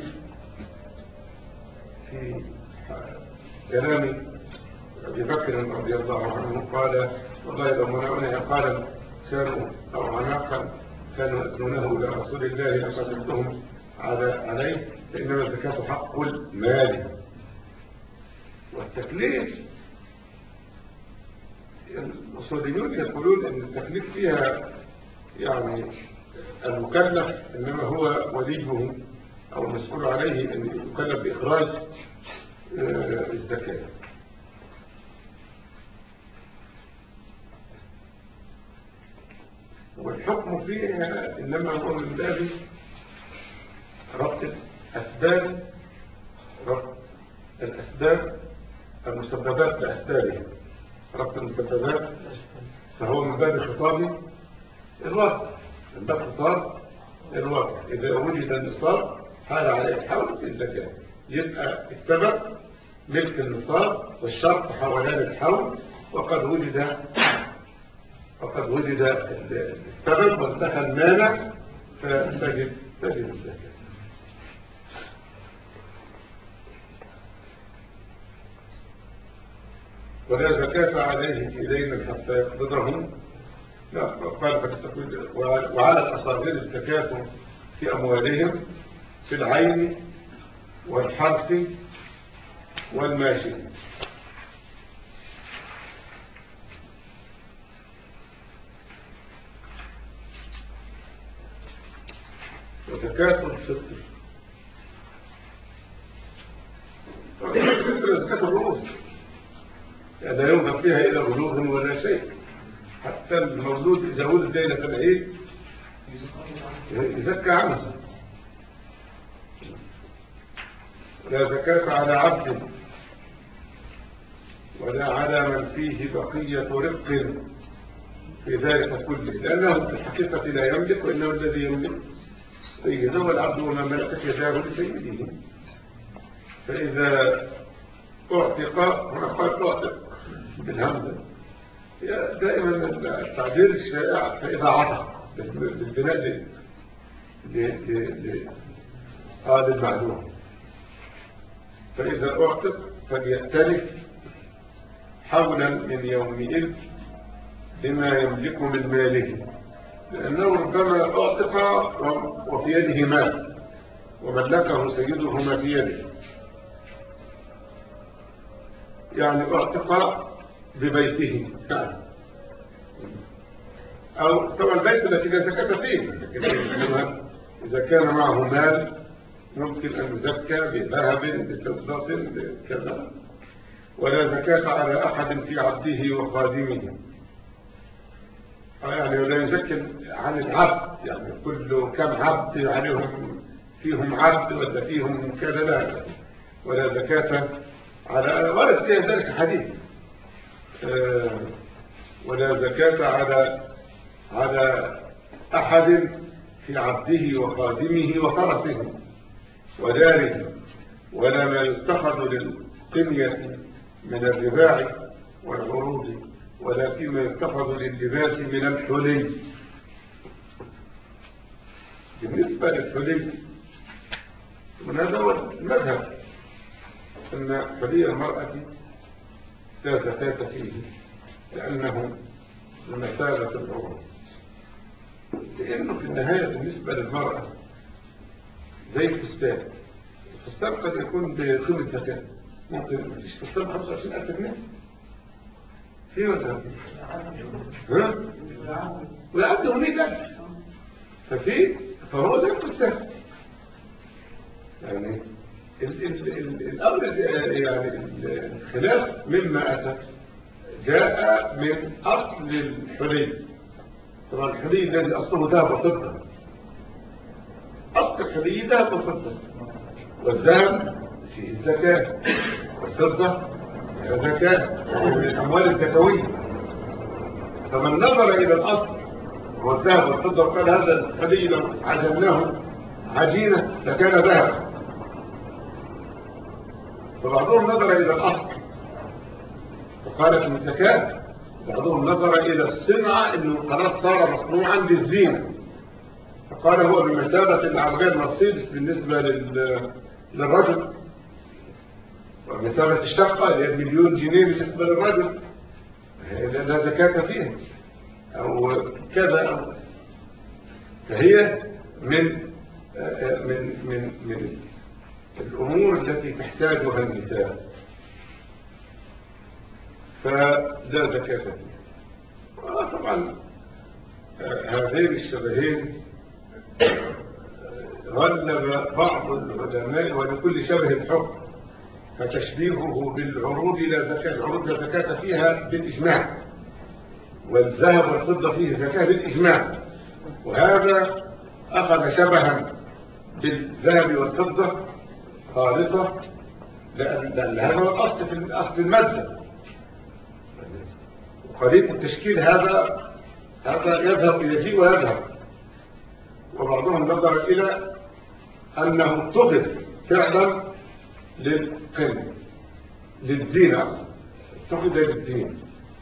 في كلام أبي بكر رضي الله عنه قال والله لو منعوني عقالا كانوا أو عناقا كانوا يأتونه إلى رسول الله لقتلتهم عليه، فإنما الزكاة حق المال. والتكليف الأصوليون يقولون أن التكليف فيها يعني المكلف إنما هو وليه أو المسؤول عليه أن يكلف بإخراج الزكاة. والحكم فيها إنما هو من باب ربط الأسباب المسببات بأسبابها، ربط المسببات، فهو من باب خطاب الوضع، من باب خطاب الوضع. إذا وجد النصاب حال عليه الحول في الزكاة، يبقى السبب ملك النصاب والشرط حولان الحول، وقد وجد السبب وانتهى المانع فتجب الزكاة. ولا زكاة عليه في دين حتى يقبضه. لا قال وعلى الأصاغر الزكاة في أموالهم في العين والحرث والماشي. وزكاة الفطر زكاة الرؤوس لا ينظر فيها إلى بلوغ ولا شيء، حتى المولود إذا ولد ليلة العيد يزكى عنه. لا زكاة على عبد ولا على من فيه بقية رق في ذلك كله، لأنه في الحقيقة لا يملك، وإنه الذي يملك سيده، والعبد وما ملكت يداه لسيده. فإذا أعتق، هنا قال أعتق بالهمزة، دائما التعبير الشائع فإذا عتق بالبناء للمعلوم. فإذا أعتق فليأتلف حولا من يومئذ بما يملك من ماله، لأنه ربما أعتق وفي يده مال وملكه سيده ما في يده، يعني أعتق ببيته يعني، أو طبعا البيت التي لا زكاة فيه، لكن إذا كان معه مال ممكن أن يزكى بذهب بفضة بكذا. ولا زكاة على أحد في عبده وخادمه، يعني ولا يزكى عن العبد، يعني كل كم عبد عليهم فيهم عبد ولا فيهم كذا، لا. ولا زكاة على ورد فيها ذلك حديث ولا زكاة على أحد في عبده وخادمه وفرسه وداره، ولا ما يتخذ للقنية من الرباع والعروض، ولا فيما يتخذ لللباس من الحلي. بالنسبة للحلي من هذا هو المذهب أن حلي المرأة لا زكاة فيه لأنه بمثابة العروض، لأنه في النهاية بالنسبة للمرأة زي الفستان. الفستان قد يكون بقيمة زكاة، ممكن مفيش فستان 25,000 جنيه في ولا ها؟ ويعدي 100,000 فهو زي الفستان. يعني الأمر يعني الخلاف مما أتى جاء من أصل الحلي. طبعا الحلي الذي أصله ذهب وفضة، أصل الحلي ذهب وفضة، والذهب فيه الزكاة والفضة فيها زكاة من الأموال الزكوية. فمن نظر إلى الأصل هو الذهب والفضة وقال هذا الحلي لو عجناه عجينة لكان ذهب، فبعضهم نظر إلى الأصل فقال في الزكاة، بعضهم نظر إلى الصنعة إنه خلاص صار مصنوعا للزينة فقال هو بمثابة العربية المرسيدس بالنسبة للرجل، ومثابة الشقة اللي هي مليون جنيه بالنسبة للرجل لا زكاة فيها أو كذا أو. فهي من الأمور التي تحتاجها النساء فلا زكاة فيها. طبعا هذين الشبهين غلب بعض العلماء ولكل شبه حكم، فتشبيهه بالعروض لا زكاة، العروض لا زكاة فيها بالإجماع، والذهب والفضة فيه زكاة بالإجماع، وهذا أخذ شبها بالذهب والفضة خالصة لأن هذا هو الأصل في أصل المادة، وقضية التشكيل هذا يذهب يجيء ويذهب. وبعضهم نظر إلى أنه اتخذ فعلا للقيمة للزينة أصلا، اتخذ للزينة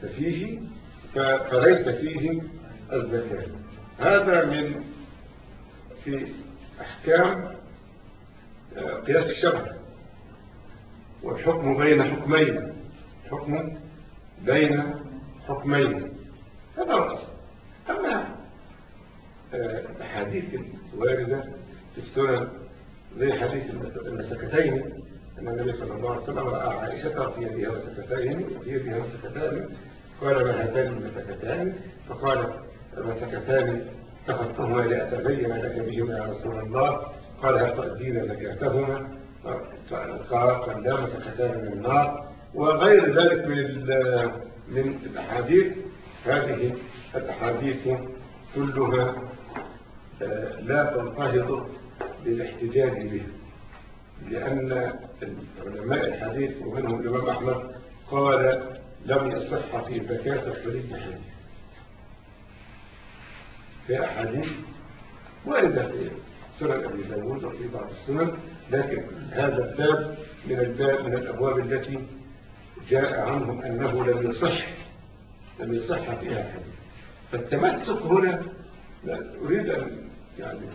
فليس فيه الزكاة. هذا من في أحكام قياس الشبه والحكم بين حكمين، الحكم بين حكمين هذا هو الأصل. أما الأحاديث الواردة في السنن زي حديث المسكتين أن النبي صلى الله عليه وسلم رأى عائشة في يدها مسكتان قال ما هاتان المسكتان؟ فقالت مسكتان اتخذتهما لأتزين لك بهما يا رسول الله. قال هل تؤدين زكاتهما؟ قال لا مسكتان من النار. وغير ذلك من الأحاديث. هذه الأحاديث كلها لا تنتهض للاحتجاج بها، لأن علماء الحديث ومنهم الإمام أحمد قال لم يصح في زكاة الحلي حديث. في أحاديث واردة في سنن أبي داود وفي بعض السنن، لكن هذا الباب من الأبواب التي جاء عنهم أنه لم يصح فيها حديث. فالتمسك هنا أريد أن يعني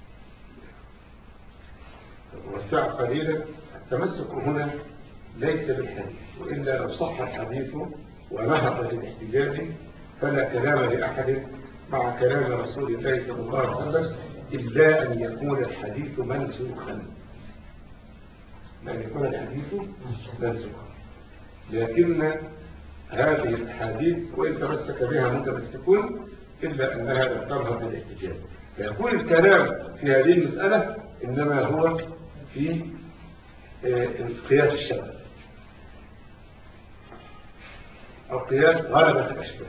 وسع قليلا. التمسك هنا ليس بالحديث، وإلا لو صح الحديث ونهض للاحتجاج فلا كلام لأحد مع كلام رسول الله صلى الله عليه وسلم إلا أن يكون الحديث منسوخا، لكن هذه الحديث وإن تمسك بها متمسكون إلا أنها لم تنهض للاحتجاج. فيكون الكلام في هذه المسألة إنما هو في قياس الشبه أو قياس غلبة الأشباه.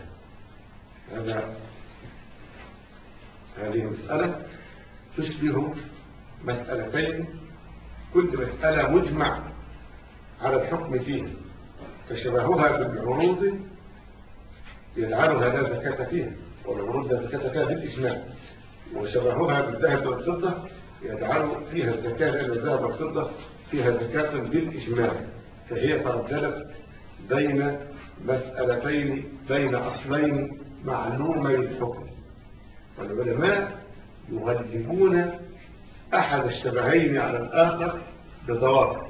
هذه المسألة تشبه مسألتين، كل مسألة مجمع على الحكم فيها، فشبهها بالعروض يجعلها لا زكاة فيها، والعروض لا زكاة فيها بالإجماع، وشبهها بالذهب والفضة يجعل فيها الزكاة لأن الذهب والفضة فيها زكاة بالإجماع. فهي ترددت بين مسألتين، بين أصلين معلومي الحكم، والعلماء يغلبون أحد الشبهين على الآخر بضوابط،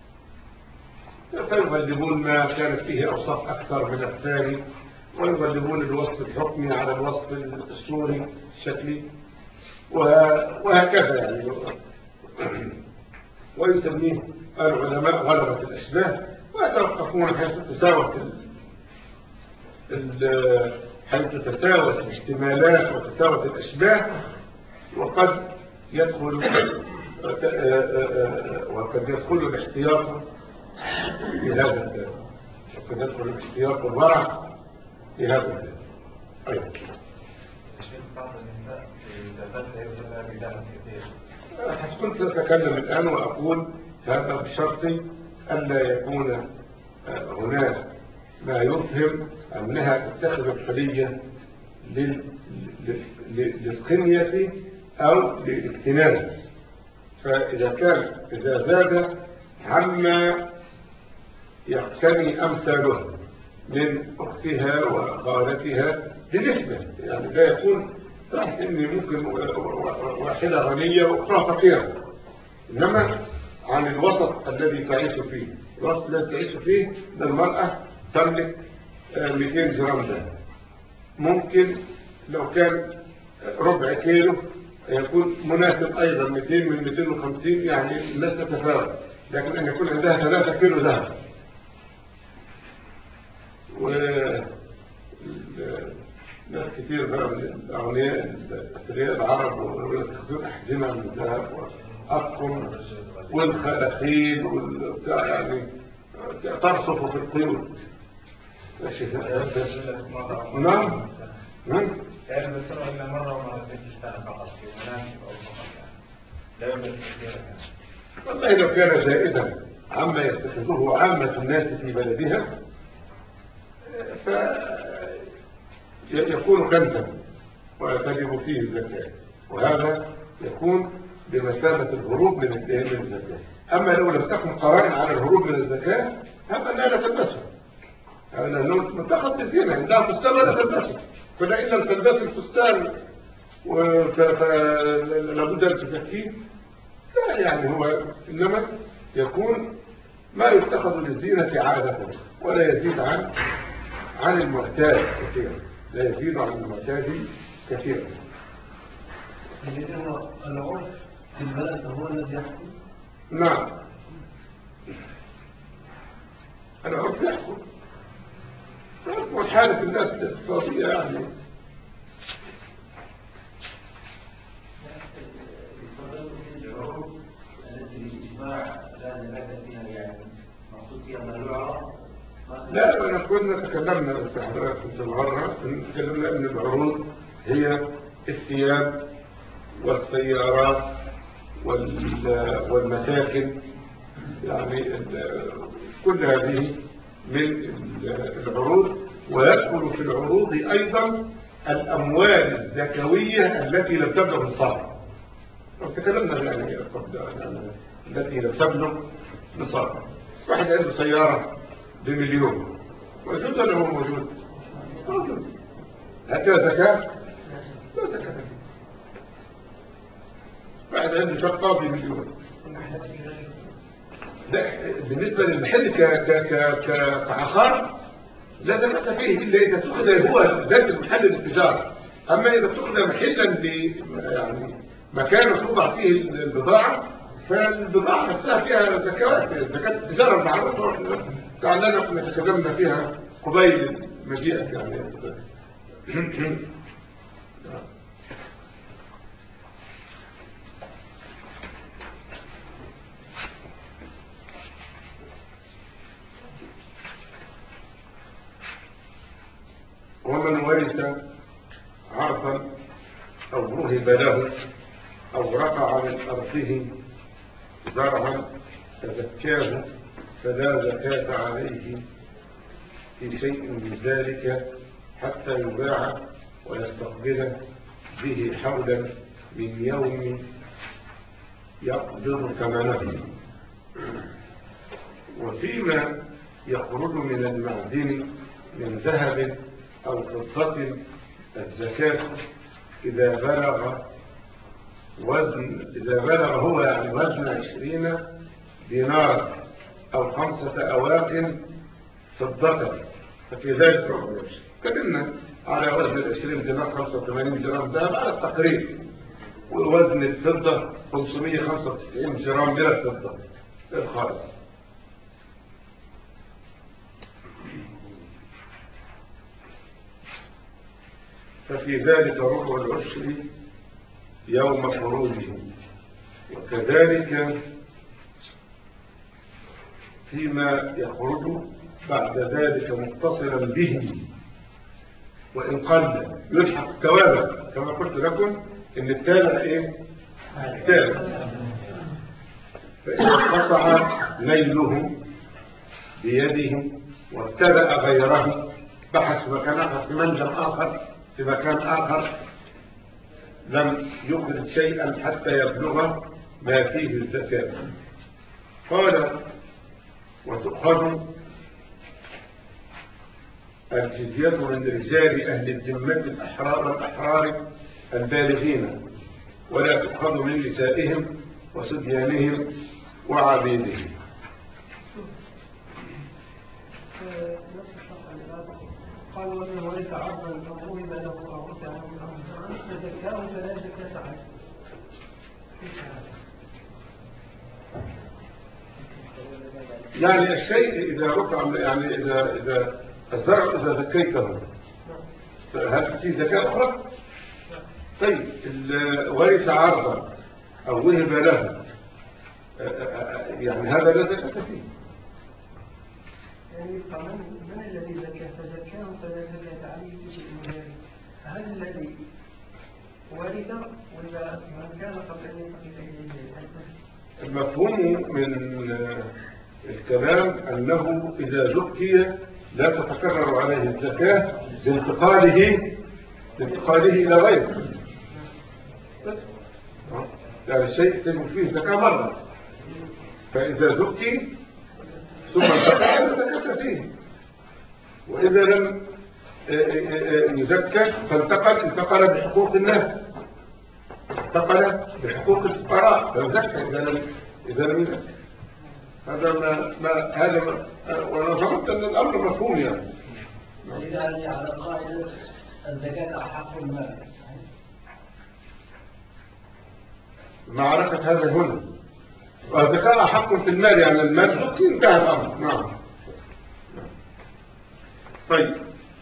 فيغلبون ما كانت فيه أوصاف أكثر من الثاني، ويغلبون الوصف الحكمي على الوصف الصوري الشكلي، وهكذا يعني. ويسميه العلماء غلبة الأشباه، ويتوقفون حيث تساوت الاحتمالات وتساوت الأشباه، وقد يدخل الاحتياط في هذا الباب، وقد يدخل الاحتياط والورع في هذا الباب أيضا. بعض النساء زادت لها بداية كثير. كنت سأتكلم الآن وأقول هذا بشرط ألا يكون هناك ما يفهم أنها تتخذ الحلية للقنية أو للاكتناز. إذا زاد عما يقتني أمثاله من أختها وخالتها بنسبة، يعني لا يكون تحت إني ممكن واحدة غنية وأخرى فقيرة، إنما عن الوسط الذي تعيش فيه. الوسط الذي تعيش فيه أن المرأة تملك 200 جرام ذهب، ممكن لو كان ربع كيلو يكون مناسب أيضا 200 من 250، يعني الناس تتفاوت، لكن أن يكون عندها 3 كيلو ذهب. ناس كتير بقى من الأغنياء الأثرياء العرب ويأخذون أحزمة من الذهب وأطقم والخلاخيل والبتاع، يعني ترصف في القيود. نعم. يعني بس إلا مرة ومرتين في السنة فقط في مناسب أو فقط، لا يوجد كثيرا. والله لو كان زائدا عما يتخذه عامة الناس في بلدها فيكون كنزا وتجب فيه الزكاة، وهذا يكون بمثابة الهروب من الزكاة. أما لو لم تكن قوائم على الهروب من الزكاة هذا لا تلبسه، هذا متخذ بزينة عندها فستان ولا تلبسه، فإن لم تلبس الفستان لابد أن تزكيه، لا يعني هو إنما يكون ما يتخذ للزينة عادة ولا يزيد عن المعتاد كثيرا، لا يزيد عن المعتاد كثيرا. لأنه العرف في البلد هو الذي يحكم. نعم، العرف يحكم، والحالة الناس الاقتصادية يعني. لا، أنا كنا تكلمنا بس حضرتك كنت مرة تكلمنا أن العروض هي الثياب والسيارات والمساكن، يعني كل هذه من العروض، ويدخل في العروض أيضا الأموال الزكوية التي لم تبلغ نصابا. تكلمنا يعني قبل يعني التي لم تبلغ نصابا. واحد عنده سيارة ب1,000,000 موجود ولا هو موجود؟ موجود. هكذا زكاة؟ لا زكاة. واحد عنده شقة ب1,000,000، لا بالنسبة للمحل كعقار لا زكاة فيه إلا إذا تأخذ هو ذات المحل للتجارة. أما إذا تأخذ محلا يعني مكان توضع فيه البضاعة، فالبضاعة نفسها فيها زكاة التجارة المعروفة تعالنا كنا تكلمنا فيها قبيل مجيئك يعني. ومن ورث عرضا أو وهب له أو رفع من أرضه زرعا فزكاه فلا زكاة عليه في شيء من ذلك حتى يباع ويستقبل به حولا من يوم يقبض ثمنه. وفيما يخرج من المعدن من ذهب أو فضة الزكاة إذا بلغ وزن إذا بلغ هو يعني وزن 20 دينار أو 5 أواق فضة ففي ذلك ربع العشر. كلمنا على وزن 20 دينار 85 جرام ذهب على التقريب، ووزن الفضة 595 جرام من الفضة الخالص. ففي ذلك ربع العشر يوم خروجه. وكذلك فيما يخرج بعد ذلك متصلا به وإن قل يلحق التوابع، كما قلت لكم إن التابع إيه؟ التابع. فإذا قطع نيله بيده وابتدأ غيره، بحث في مكان آخر في منجم آخر في مكان آخر، لم يخرج شيئا حتى يبلغ ما فيه الزكاة. قال وتؤخذ الجزية من رجال أهل الذمة الأحرار البالغين، ولا تؤخذ من نسائهم وصبيانهم وعبيدهم. نفس الصفحة اللي بعده قال ومن ورث عبدا أو وهب له أو رفع عنه فزكاه فلا زكاة عليه. يعني الشيء إذا رفع، يعني إذا الزرع إذا زكيته هل في زكاة أخرى؟ طيب ورث عرضا أو وهب له، يعني هذا لا زكاة فيه. يعني من الذي زكاه فزكاه فلا زكاة عليه في المال؟ هل الذي ورث ولا من كان قبل أن ينتقل إليه؟ المفهوم من الكلام أنه إذا زكي لا تتكرر عليه الزكاة بانتقاله إلى غيره بس. يعني الشيء تجب فيه زكاة مرة، فإذا زكي ثم انتقل لا زكاة فيه. وإذا لم يزكى انتقل بحقوق الناس، انتقل بحقوق الفقراء فيزكى إذا لم يزكى. هذا وانا ظننت ان الامر مفهوم يعني. يعني على قاعدة الزكاة أحق المال. معرفة هذا هنا، والزكاة أحق في المال، يعني المال زكي انتهى الأمر. نعم. طيب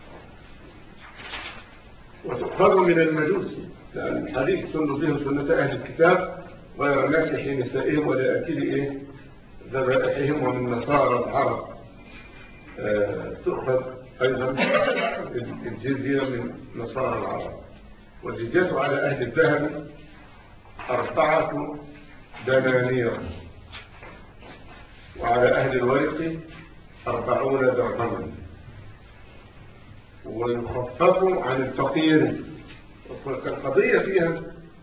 وتؤخذ من المجوس، لأن الحديث سن به سنة أهل الكتاب غير ناكح نسائهم ولا أكل ذبائحهم، ومن نصارى العرب تؤخذ أيضا الجزية من نصارى العرب. والجزية على أهل الذهب 4 دنانير، وعلى أهل الورق 40 درهما، ويخفف عن الفقير. القضية فيها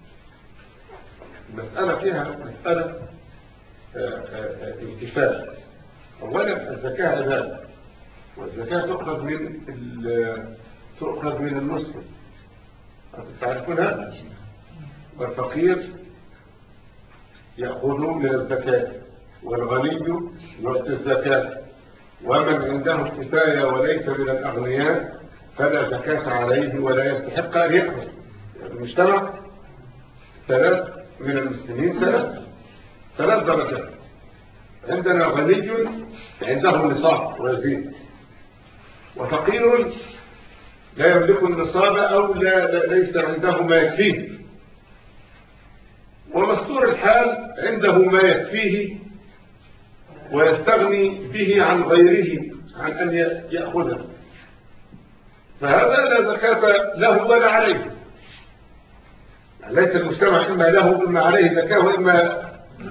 مسألة اتفاق. أولا الزكاة عبادة، والزكاة تؤخذ من المسلم، تعرفون هذا. والفقير يأخذ من الزكاة، والغني يؤتي الزكاة، ومن عنده كفاية وليس من الأغنياء فلا زكاة عليه ولا يستحق أن يأخذ. المجتمع 3 من المسلمين 3 درجات. عندنا غني عنده النصاب ويزيد، وفقير لا يملك النصاب أو ليس عنده ما يكفيه، ومستور الحال عنده ما يكفيه ويستغني به عن غيره عن أن يأخذه، فهذا لا زكاة له ولا عليه. ليس المجتمع إما له إما عليه زكاة، وإما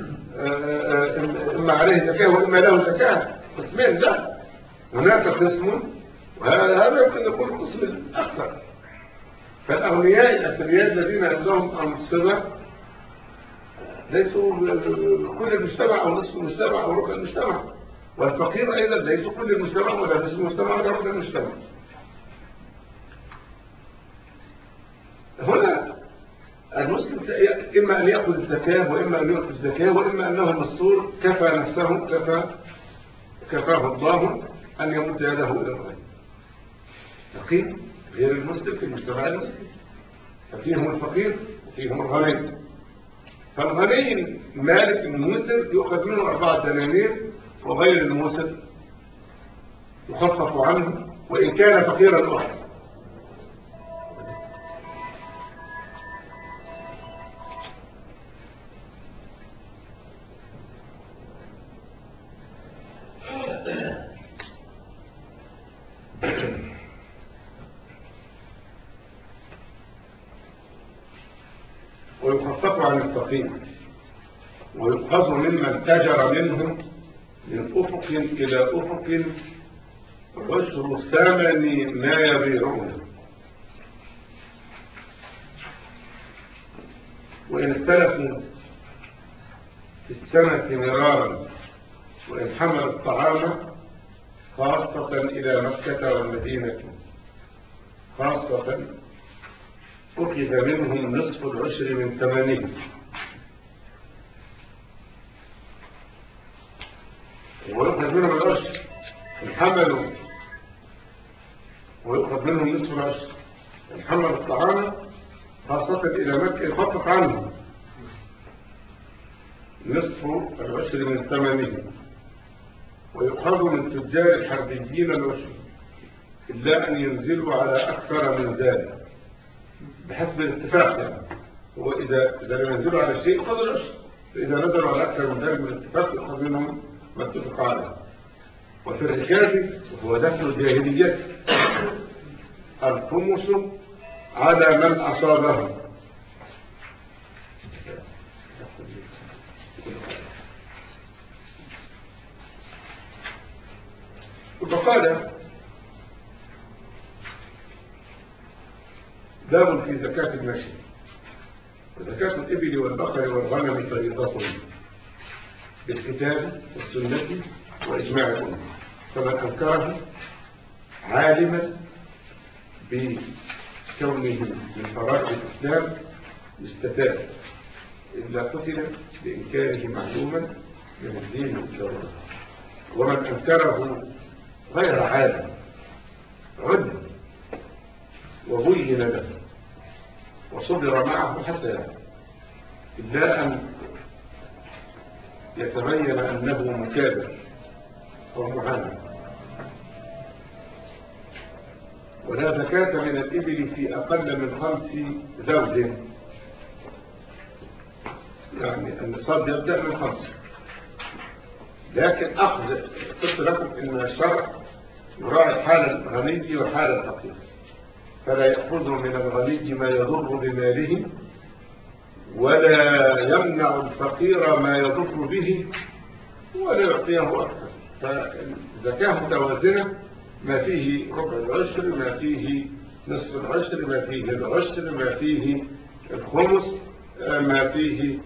عليه زكاة وإما له زكاة. قسمين، لا، هناك قسم، وهذا يمكن يكون القسم الأكثر. فالأغنياء الأثرياء الذين عندهم أنصبة ليسوا كل المجتمع أو نصف المجتمع أو ربع المجتمع، والفقير أيضا ليسوا كل المجتمع ولا نصف المجتمع ولا ربع المجتمع. هنا المسلم إما أن يأخذ الزكاة وإما أن يؤتي الزكاة وإما أنه المستور كفى نفسه كفاه الله أن يمد يده إلى الغير. فقير غير المسلم في المجتمع المسلم، ففيهم الفقير وفيهم الغني. فالغني المالك الموسر يؤخذ منه 4 دنانير، وغير الموسر يخفف عنه وإن كان فقيرا أحد. ويخفف عن الفقير، ويؤخذ ممن تجر منهم من أفق إلى أفق عشر ثمن ما يبيعونه، وإن اختلفوا في السنة مرارا، وإن حمل الطعام خاصة إلى مكة والمدينة خاصة أخذ منهم نصف العشر من ثمنه، ويؤخذ منهم العشر إن حملوا، ويؤخذ منهم نصف العشر إن حملوا الطعام خاصة إلى مكة يخفف عنهم نصف العشر من ثمنه، ويؤخذ من تجار الحربيين العشر إلا أن ينزلوا على أكثر من ذلك بحسب الاتفاق. يعني هو إذا لم ينزلوا على شيء يأخذ العشر، فإذا نزلوا على أكثر من ذلك بالاتفاق يأخذ منهم ما اتفق عليه. وفي الركاز وهو دخل الجاهلية الخمس على من أصابه، وقال باب في زكاة الماشي. وزكاة الإبل والبقر والغنم فريضة بالكتاب والسنة وإجماع الأمة، فمن أنكره عالما بكونه من فرائض الإسلام يستتاب، إلا قتل بإنكاره معلوما من الدين والضرورة. ومن أنكره غير عالم علم وبين له وصبر معه حتى يعلم، إلا أن يتبين أنه مكابر أو معاند. ولا زكاة من الإبل في أقل من 5 زوج، يعني النصاب يبدأ من 5، لكن أخذ قلت لكم إن الشرع يراعي حال الغني وحال الفقير، فلا يأخذ من الغني ما يضر بماله ولا يمنع الفقير ما يضر به ولا يعطيه أكثر. فالزكاة متوازنة، ما فيه ربع العشر، ما فيه نصف العشر، ما فيه العشر، ما فيه الخمس، ما فيه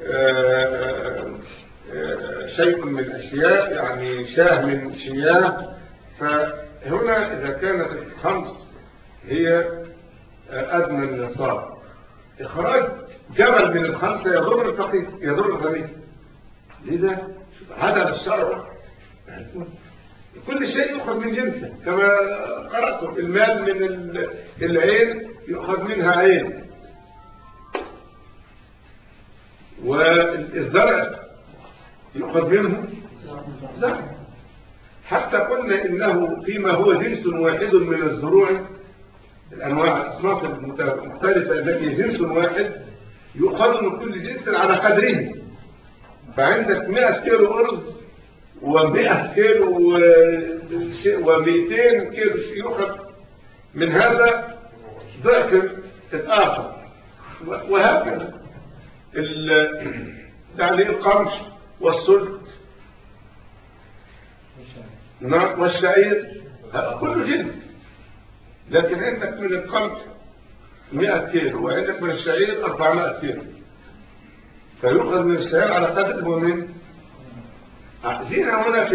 شيء من أشياء، يعني شاه من شياه. فهنا إذا كانت الخمس هي أدنى النصاب، إخراج جبل من ال5 يضر الفقير يضر الغني. لذا هذا الشرع كل شيء يؤخذ من جنسه، كما قرأتم المال من العين يؤخذ منها عين، والزرع يؤخذ منه زرع. حتى قلنا إنه فيما هو جنس واحد من الزروع، الأنواع الأصناف المختلفة التي جنس واحد يؤخذ من كل جنس على قدره. فعندك 100 كيلو أرز و100 كيلو و200 كيلو يؤخذ من هذا ضعف الآخر، وهكذا يعني القمح والسلط والشعير كل جنس. لكن عندك من القمح 100 كيلو وعندك من الشعير 400 كيلو، فيؤخذ من الشعير على قدر المؤمن. زينا هنا في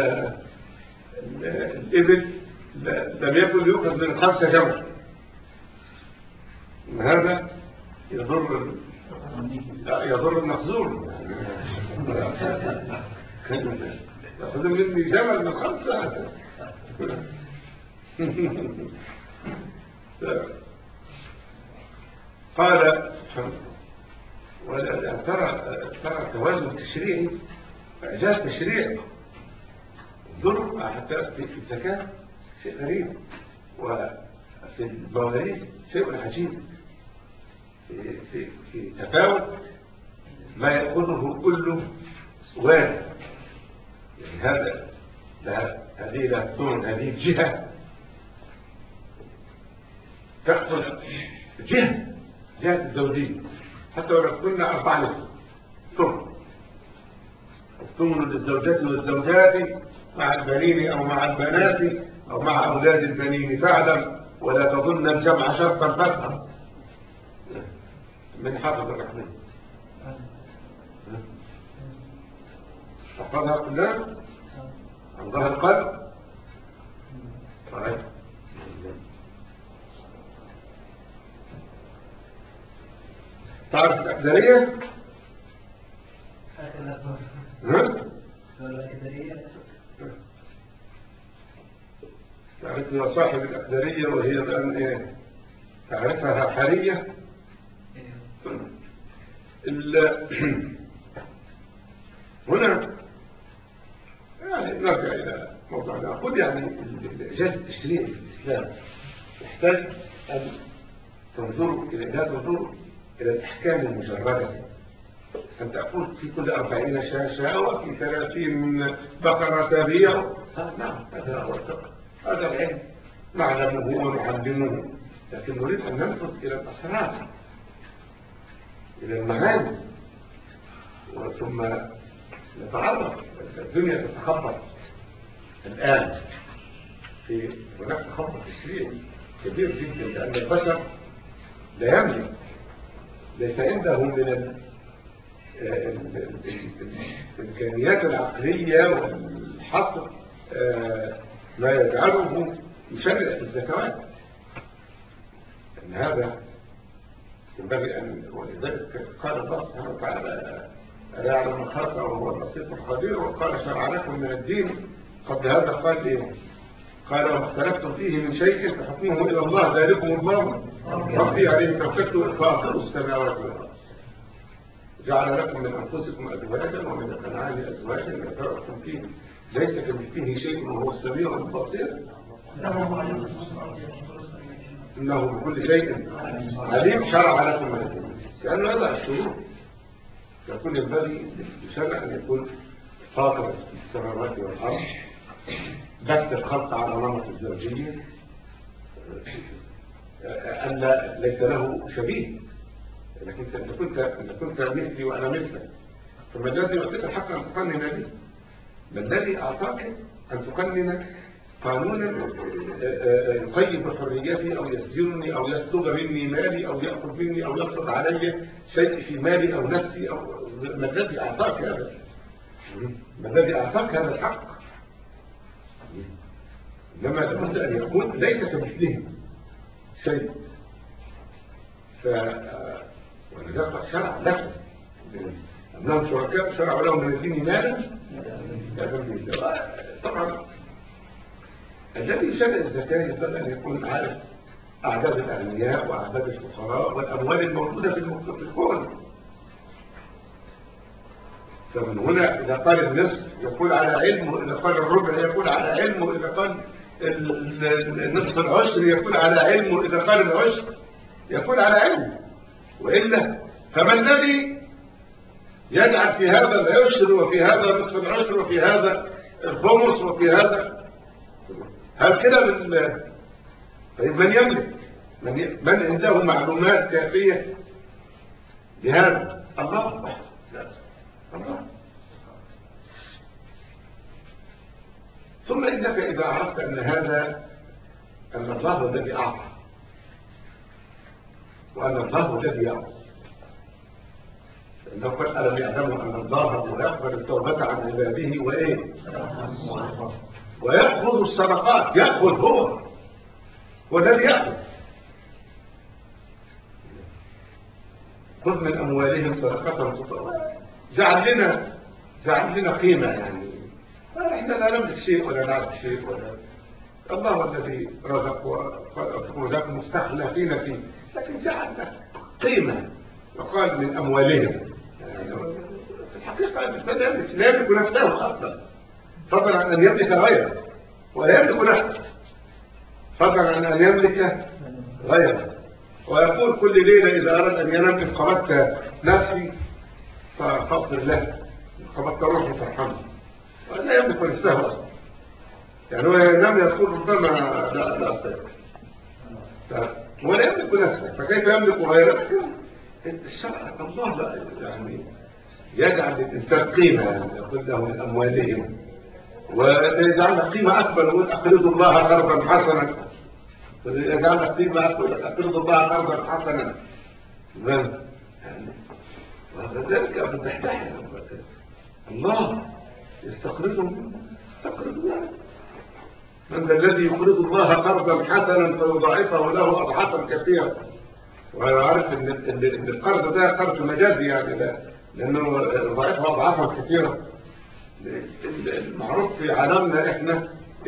الإبل لم يكن يؤخذ من 5 جمل، هذا يضر المخزون يأخذ مني جمل من 5. قال سبحان الله ولا ترى توازن تشريعي، إعجاز تشريعي. انظروا حتى في الزكاة شيء غريب، وفي المواريث شيء عجيب، في تفاوت ما يأخذه كل وارث. يعني هذه لا ثمن، هذه جهة تأخذ جهة الزوجية، حتى ولو كنا 4 نسوة. الثمن للزوجات والزوجات مع البنين أو مع البنات أو مع أولاد البنين، فاعلم ولا تظن الجمع شرطا فافهم. من حافظ الرحمن تحفظها كلها عن ظهر القلب. طيب تعرف الأقدارية؟ تعرفنا صاحب الأقدارية وهي الآن إيه؟ تعرفها حالية؟ هنا يعني نرجع إلى موضوعنا. أقول يعني الإعجاز التشريعي في الإسلام يحتاج أن تنظروا إلى الأحكام المجردة. أن تقول في كل 40 شاشة وفي 30 بقرة تابية. نعم، هذا هو الفقه، هذا العلم نعلمه ونعلمه، لكن نريد أن ننفذ إلى الأسرار، إلى المعاني، ثم نتعرف. الدنيا تتخبط الآن، هناك تخبط تشريعي كبير جدا، لأن البشر لا يملك، ليس عنده من الإمكانيات العقلية والحصر ما يجعله يشرع في الزكوات. أن هذا ينبغي أن، ولذلك قال الله سبحانه وتعالى ألا يعلم من خلق وهو اللطيف الخبير. وقال شرع لكم من الدين قبل هذا قال إيه؟ قال وما اختلفتم فيه من شيء فحكمه إلى الله ذلكم الله ربي عليه توكلت فاطر السماوات والأرض جعل لكم من أنفسكم أزواجا ومن الأنعام أزواجا يتركم فيه ليس كمثله شيء وهو السميع البصير إنه بكل شيء عليم. شرع لكم من الدين لأنه يضع الشروط. يكون ينبغي للشرع أن يكون فاطر السماوات والأرض، بث الخلق على نمط الزوجية، أن ليس له شبيه. لكن أنت كنت مثلي وأنا مثلك، فما الذي يعطيك الحق أن تقنن به؟ ما الذي أعطاك أن تقنن قانونا يقيد حريتي أو يسجنني أو يسلب مني مالي أو يأخذ مني أو يفرض علي شيء في مالي أو نفسي؟ أو ما الذي أعطاك هذا؟ ما الذي أعطاك هذا الحق؟ إنما لابد أن يكون ليس كمثله شيء. ولذلك شرع لكم أنهم شركاء شرعوا لهم من الدين مالا لا تنبيه. طبعا الذي يشرع الزكاة ينبغي أن يكون عارف أعداد الأغنياء وأعداد الفقراء والأموال الموجودة في الكون. فمن هنا إذا قال النصف يقول على علمه، إذا قال الربع يقول على علمه، إذا قال نصف العشر يقول على علمه، إذا قال العشر يقول على علمه. وإلا فما الذي يجعل في هذا العشر وفي هذا نصف العشر وفي هذا الخمس وفي هذا؟ هل كده طيب من يملك؟ من عنده معلومات كافية بهذا؟ الله وحده. الله. ثم إنك إذا عرفت أن الله هو الذي أعطى وأن الله هو الذي يعطي، لأنه قد ألم يعلموا أن الله هو يقبل التوبة عن عباده وإيه؟ ويأخذ الصدقات. يأخذ هو الذي يأخذ. خذ من أموالهم صدقة تطهرهم. جعل لنا قيمة يعني. احنا لا نملك شيء ولا نعرف شيء ولا الله الذي رزق ورزق مستخلفين فيه، لكن جعلنا قيمة وقال من أموالهم. يعني في الحقيقة الإنسان لا يملك نفسه أصلا، فضلا عن أن يملك غيره، ولا يملك نفسه فضلا عن أن يملك غيره. ويقول كل ليلة إذا أراد أن ينام إن قبضت نفسي فاغفر له، إن قبضت روحي فارحمه. ولا يملك نفسه أصلا، يعني هو ينام يقول ربما لا أستطيع، ولا يملك نفسه، فكيف يملك غيره؟ الشرع الله لا يعني يجعل للإنسان قيمة، يعني يقول له من أموالهم، ويجعلها قيمة أكبر، يقول أقرضوا الله قرضا حسنا، يجعلها قيمة أكبر، أقرضوا الله قرضا حسنا. يعني وذلك بالدحدح الله يستقرضهم، من ذا الذي يقرض الله قرضا حسنا فيضاعفه له أضعافا كثيرة. ويعرف ان القرض ده قرض مجازي، يعني لانه يضاعفه أضعافا كثيرة. المعروف في عالمنا احنا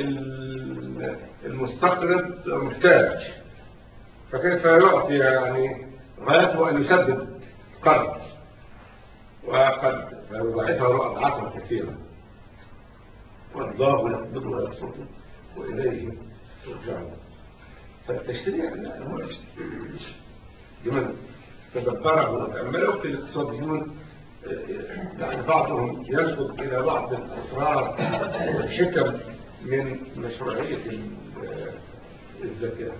المستقرض محتاج، فكيف يعطي يعني غايته ان يسدد القرض، وقد يضاعفه أضعافا كثيرة. والله يقبض ويبسط وإليه ترجعون. فالتشريع هو لمن تدبره وتأمله. في الاقتصاديون يعني بعضهم يلفظ إلى بعض الأسرار والحكم من مشروعية الزكاة.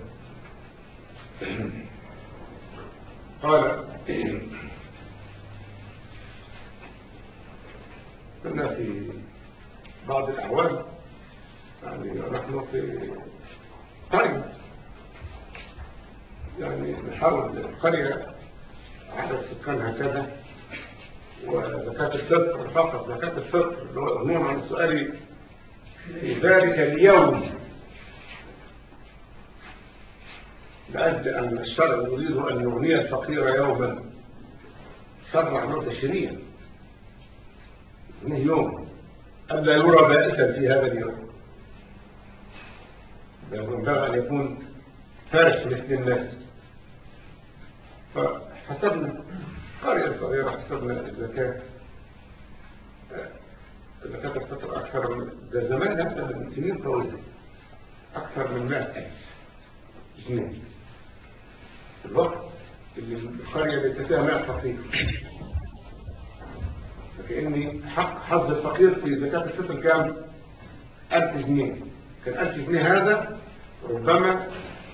قال كنا في بعض الأعوام، يعني نحن في قرية، يعني نحاول القرية عدد سكانها كذا، وزكاة الفطر فقط، زكاة الفطر اللي هو إغنون عن السؤال في ذلك اليوم، لأجل أن الشرع يريد أن يغني الفقير يوما، شرع له تشريع من يوم ألا يرى بائسا في هذا اليوم، ينبغي أن يكون فارق مثل الناس. فحسبنا قرية صغيرة، حسبنا الزكاة الفطر أكثر من ده زمان، هذا من سنين طويلة، أكثر من 100,000 جنيه في الوقت اللي القرية ليس فيها 100 فقير. فكأني حظ الفقير في زكاة الفطر كام؟ 1000 جنيه. كان 1000 جنيه هذا ربما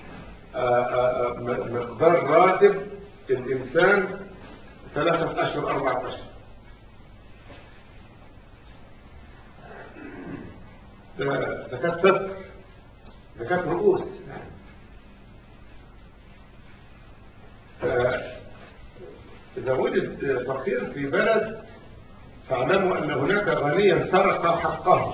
مقدار راتب الإنسان 3 أشهر 4 أشهر. ده زكاة فطر، زكاة رؤوس. إذا وجد فقير في بلد فاعلموا أن هناك غنيا سرق حقه.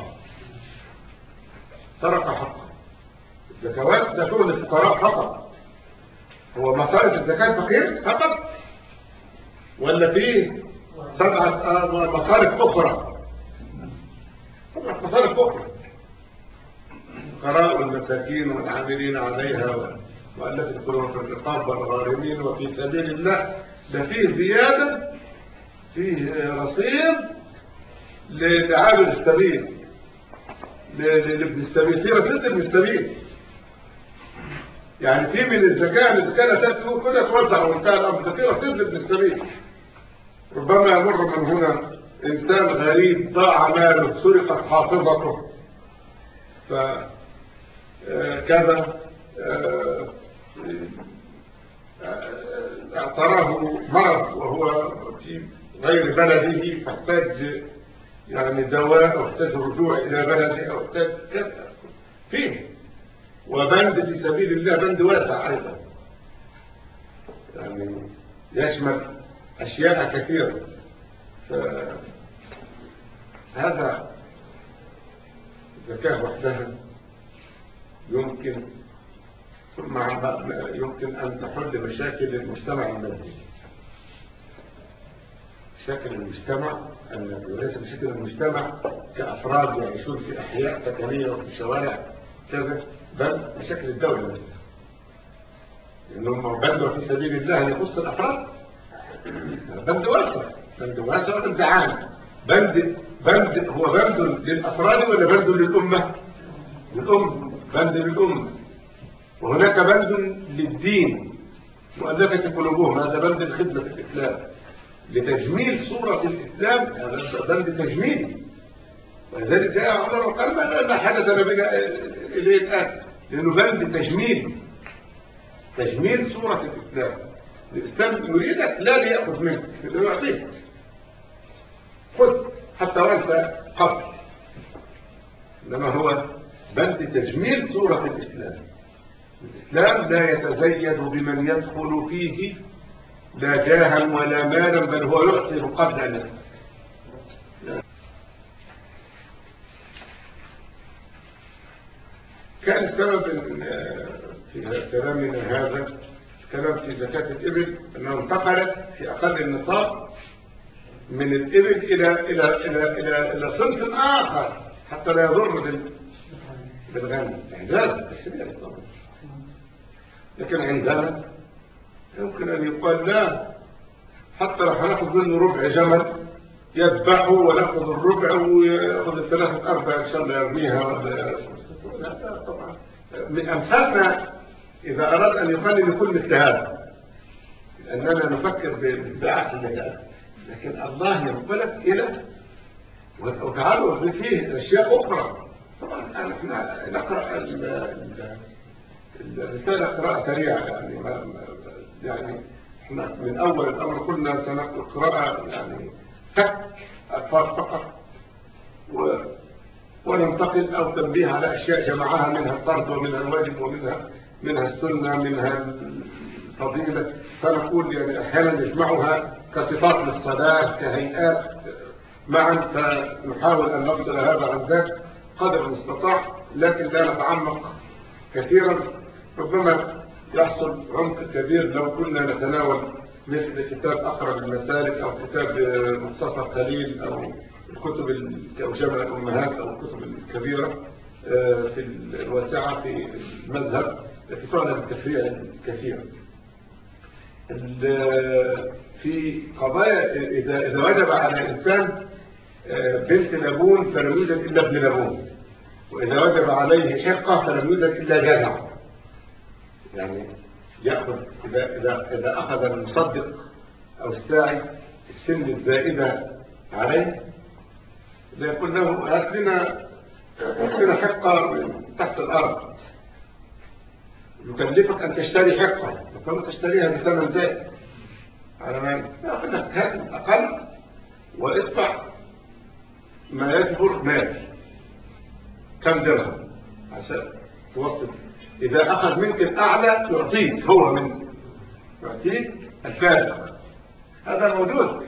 الزكوات ده شغل الفقراء فقط. هو مصارف الزكاة فقير فقط، ولا فيه 7 مصارف أخرى؟ 7 مصارف أخرى، الفقراء والمساكين والعاملين عليها وألف القلوب في الرقاب والغارمين وفي سبيل الله. ده فيه زيادة، فيه رصيد لعابر السبيل، لابن السبيل، في رصيد لابن السبيل. يعني في من الزكاة لا تأتي كلها توزع وانتهى الأمر، ده في رصيد لابن السبيل. ربما يمر من هنا إنسان غريب ضاع ماله، سرقت حافظته، فكذا اعتراه مرض وهو في غير بلده، فاحتاج يعني دواء، أو احتاج رجوع إلى بلده، أو احتاج كذا فيه. وبند في سبيل الله بند واسع أيضا، يعني يشمل أشياء كثيرة. هذا الزكاة وحدها يمكن، ثم يمكن أن تحل مشاكل المجتمع المادي. مشاكل المجتمع وليس مشاكل المجتمع كأفراد يعيشون في أحياء سكنية وفي شوارع كذا، بل مشاكل الدولة نفسها. لأنهم بندوا في سبيل الله يخص الأفراد، بند واسع، بند واسع وبند عام. بند هو بند للأفراد ولا بند للأمة؟ للأمة، بند للأمة. وهناك بند للدين مؤلفة قلوبهم، هذا بند لخدمة الإسلام لتجميل صورة الإسلام، هذا بند تجميل. ولذلك جاء عمر وقال ما حدثنا بنا إليه الآن، لأنه بند تجميل صورة الإسلام. الإسلام يريدك لا ليأخذ منك، إذا يعطيك خذ حتى وأنت قبل، إنما هو بند تجميل صورة الإسلام. الإسلام لا يتزيد بمن يدخل فيه لا جاها ولا مالا، بل هو يعطي قبل أن يدخل. كان السبب في كلامنا هذا كلام في زكاة الإبل أنه انتقلت في أقل النصاب من الإبل إلى صنف آخر حتى لا يضر بالغنم. إعجاز التشريع طبعا. لكن عندنا يمكن أن يقال لا، حتى لو هناخذ منه ربع جمل يذبحه وناخذ الربع ويأخذ 3 أرباع إن شاء الله يرميها. لا طبعا من أمثالنا إذا أراد أن يقنن يكون مثل هذا، لأننا نفكر بالعقل هذا، لكن الله ينقلك إلى وتعالوا فيه أشياء أخرى. طبعا نحن نقرأ الرسالة قراءة سريعة، يعني احنا من أول الأمر كنا سنقرأ قراءة يعني فك ألفاظ فقط وننتقل أو تنبيه على أشياء جمعها، منها الفرض ومنها الواجب ومنها السنة منها الفضيلة، فنقول يعني أحيانا نجمعها كصفات للصلاة كهيئات معا، فنحاول أن نفصل هذا عن ذاك قدر المستطاع، لكن لا نتعمق كثيرا. ربما يحصل عمق كبير لو كنا نتناول مثل كتاب أقرب المسالك أو كتاب مختصر قليل أو الكتب أو جمع الأمهات أو الكتب الكبيرة في الواسعة في المذهب التي تعنى بالتفريع الكثير. في قضايا إذا وجب على الإنسان بنت لبون فلم يوجد إلا ابن لبون، وإذا وجب عليه حقة فلم يوجد إلا جزع. يعني يأخذ إذا أخذ المصدق أو الساعي السن الزائدة عليه لا يقول له هات لنا حقة من تحت الأرض، يكلفك أن تشتري حقة، فكما تشتريها بثمن زائد على ما يقول لك هات الأقل وادفع ما يجبر مال كم درهم عشان توصل. إذا أخذ منك الأعلى يعطيك هو منك، يعطيك الفارق. هذا موجود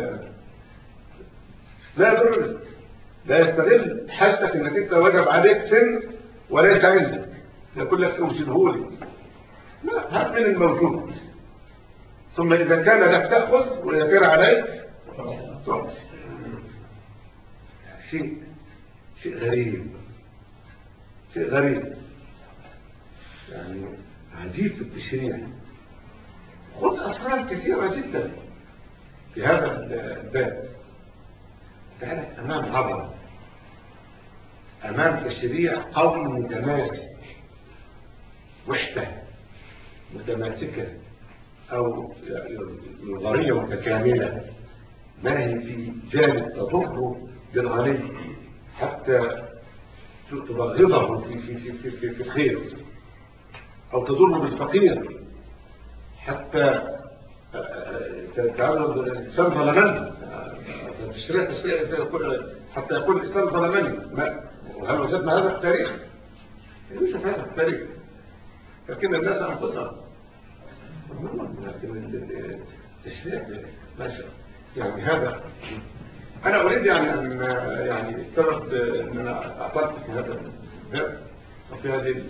لا يضر، لا يستغل حاجتك انك انت وجب عليك سن وليس عندك، يقول لك اوجده لي. لا، هات من الموجود، ثم اذا كان لك تاخذ ويغير عليك تعطي. شيء غريب يعني عجيب في التشريع. خذ اسرار كثيره جدا في هذا الباب، فعلا امام عظمه، امام تشريع قوي متماسك، وحده متماسكه او نظريه متكامله، ما هي في جانب تضر بالغني حتى تبغضه في الخير، او تضر بالفقير حتى تعرض الإسلام ظلمني. تشريع حتى يقول الإسلام ظلمني. وهل وجدنا هذا في التاريخ؟ يوجد هذا في التاريخ، لكن الناس أنفسهم. لكن التشريع ماشي يعني. هذا أنا أريد يعني أن يعني السبب أن أنا أعطلت في هذا الباب وفي هذه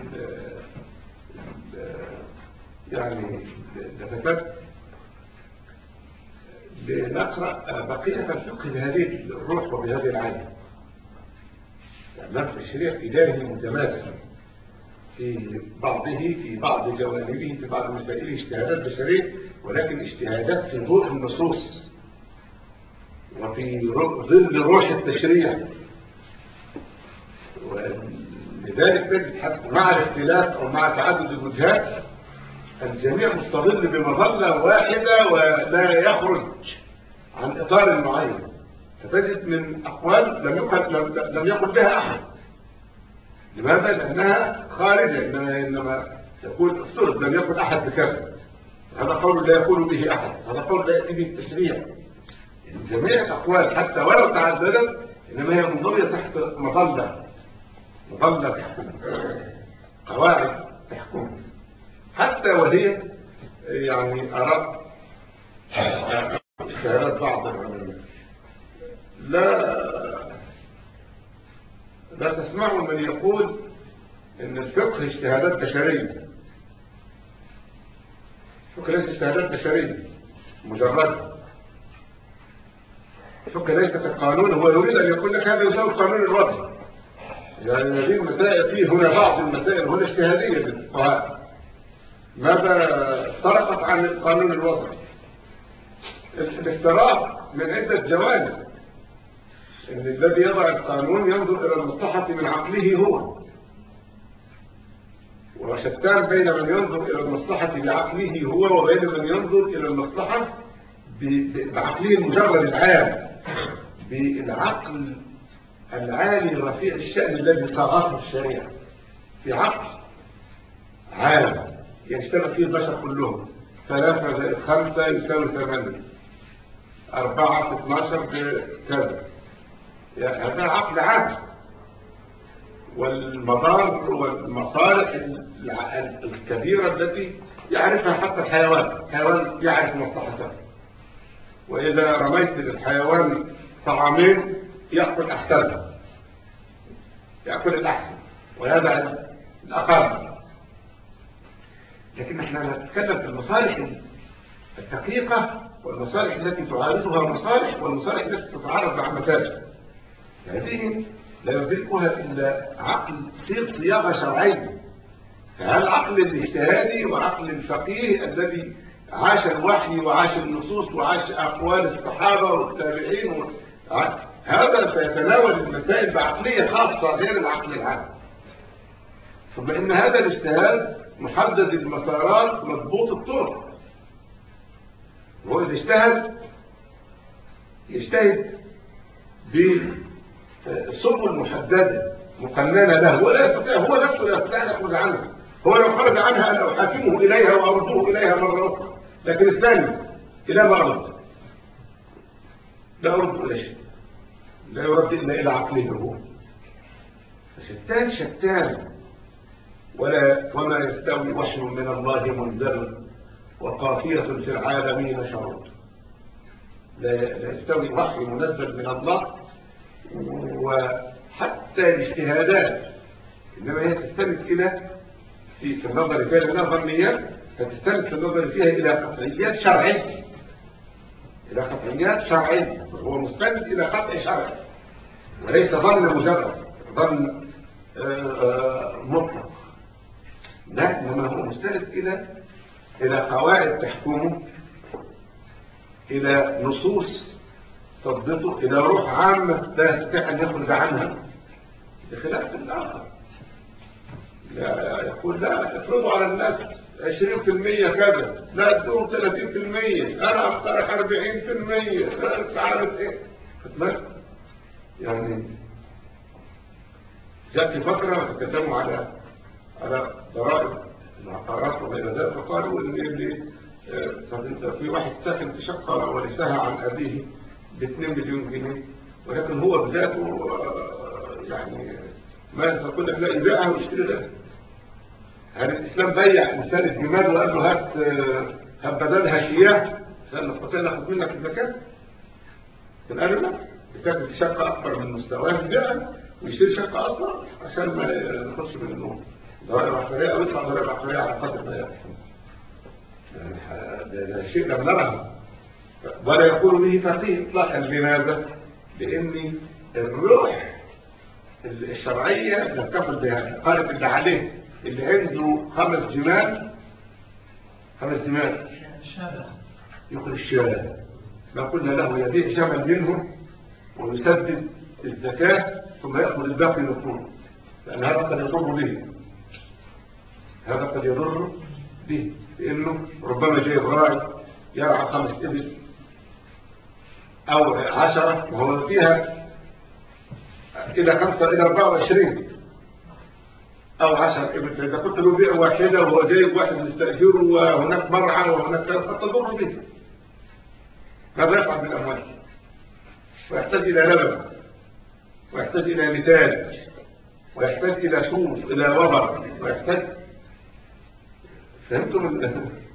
يعني الدفاتات لنقرأ بقية الفقه بهذه الروح وبهذه العين. النقد التشريع إلهي متماثل في بعضه، في بعض جوانبه، في بعض مسائله اجتهادات بشرية، ولكن اجتهادات في ضوء النصوص وفي ظل روح التشريع. ولذلك تجد حتى مع الاختلاف أو مع تعدد الوجهات الجميع مستظل بمظلة واحدة ولا يخرج عن إطار معين. فتجد من أقوال لم يقل بها أحد. لماذا؟ لأنها خارجة. إنما يقول افترض لم يقل أحد بكذا، هذا قول لا يقول به أحد، هذا قول لا يأتي به التشريع. جميع الأقوال حتى ولو تعددت إنما هي منضوية تحت مظلة تحكم، قواعد تحكم، حتى وهي يعني آراء اجتهادات بعض العلماء. لا تسمعوا من يقول إن الفقه اجتهادات بشرية. الفقه ليس اجتهادات بشرية مجرد. الفقه ليس كالقانون. هو يريد أن يقول لك هذا يساوي القانون الوضعي. يعني هذه المسائل فيه هنا بعض المسائل هنا اجتهادية للفقهاء. ماذا افترقت عن القانون الوضعي؟ الافتراق من عدة جوانب. إن الذي يضع القانون ينظر إلى المصلحة من عقله هو، وشتان بين من ينظر إلى المصلحة بعقله هو وبين من ينظر إلى المصلحة بعقله المجرد العام، بالعقل العالي رفيع الشأن الذي صاغته الشريعة. في عقل عام يجتمع فيه البشر كلهم، 3 زائد 5 يساوي 8، 4 في 12 كذا. هذا عقل عام. والمضار والمصالح الكبيرة التي يعرفها حتى الحيوان يعرف مصلحته. وإذا رميت للحيوان طعامين يأكل أحسنها، يأكل الأحسن ويدع الأقل. لكن احنا نتكلم في المصالح الدقيقة والمصالح التي تعارضها مصالح، والمصالح التي تتعارض مع مفاسد. هذه لا يدركها إلا عقل صياغة شرعية. فالعقل الاجتهادي وعقل الفقيه الذي عاش الوحي وعاش النصوص وعاش أقوال الصحابة والتابعين هذا سيتناول المسائل بعقلية خاصة غير العقل العام. ثم إن هذا الاجتهاد محدد المسارات مضبوط الطرق. وهو إذا يجتهد بسبل محددة مقننة له، هو نفسه لا يستطيع أن يخرج عنها. هو لو خرج عنها أنا أحاكمه إليها وأرده إليها مرة أخرى، لكن الثاني إلى ما أرد لا أرد إلى شيء، لا يرد إلا إلى عقله هو. شتان وما يستوي وحي من الله منزل وقافية في العالمين شرط. لا يستوي وحي منزل من الله وحتى الاجتهادات، إنما هي تستند إلى في النظر فيها لأنها ظنيات، فتستند في النظر فيها إلى قطعيات شرعية، وهو مستند إلى قطع شرعي وليس ظن مجرد ظن مطلق. لا، إنما هو مستند إلى قواعد تحكمه، إلى نصوص تضبطه، إلى روح عامة لا يستطيع أن يخرج عنها، بخلاف الآخر. لا يقول لا افرضوا على الناس 20% كذا، لا ادوهم 30%، أنا أقترح 40%، لا عارف إيه. يعني جاء في فترة تكلموا على ضرائب العقارات وغير ذلك، فقالوا إن انت في واحد ساكن في شقة ورثها عن أبيه ب2 مليون جنيه، ولكن هو بذاته يعني ما يقول لك لا يبيعها ويشتري غيرها. هل الإسلام بيع إنسان الجمال وقال له هات بدلها شياه عشان نستطيع ناخذ منك الزكاة؟ كان قالوا لا، يساكن في شقة أكبر من مستواه يبيعها ويشتري شقة أصلا عشان ما ياخدش من النوم ضرائب عقارية، أو يدفع ضرائب عقارية على قدر ما يفهم. ده شيء لم نره. ولا يكون به فقير اطلاقا. لماذا؟ لان الروح الشرعيه لم تقل بها. قالت اللي عليه اللي عنده 5 جمال يخرج الشارع، ما قلنا له يبيع جمل منهم ويسدد الزكاه ثم ياخذ الباقي نقود، لان هذا قد يضر به، لانه ربما جايب راعي يرعى 5 إبل أو 10 وهو فيها إلى 5 إلى 24 أو 10 إبل، فإذا قلت له بيع واحدة وهو جايب واحد مستأجره وهناك مرعى وهناك قد تضر به. ماذا يفعل بالأموال؟ ويحتاج إلى لبن ويحتاج إلى نتاج ويحتاج إلى صوف إلى وبر ويحتاج. فهمتم؟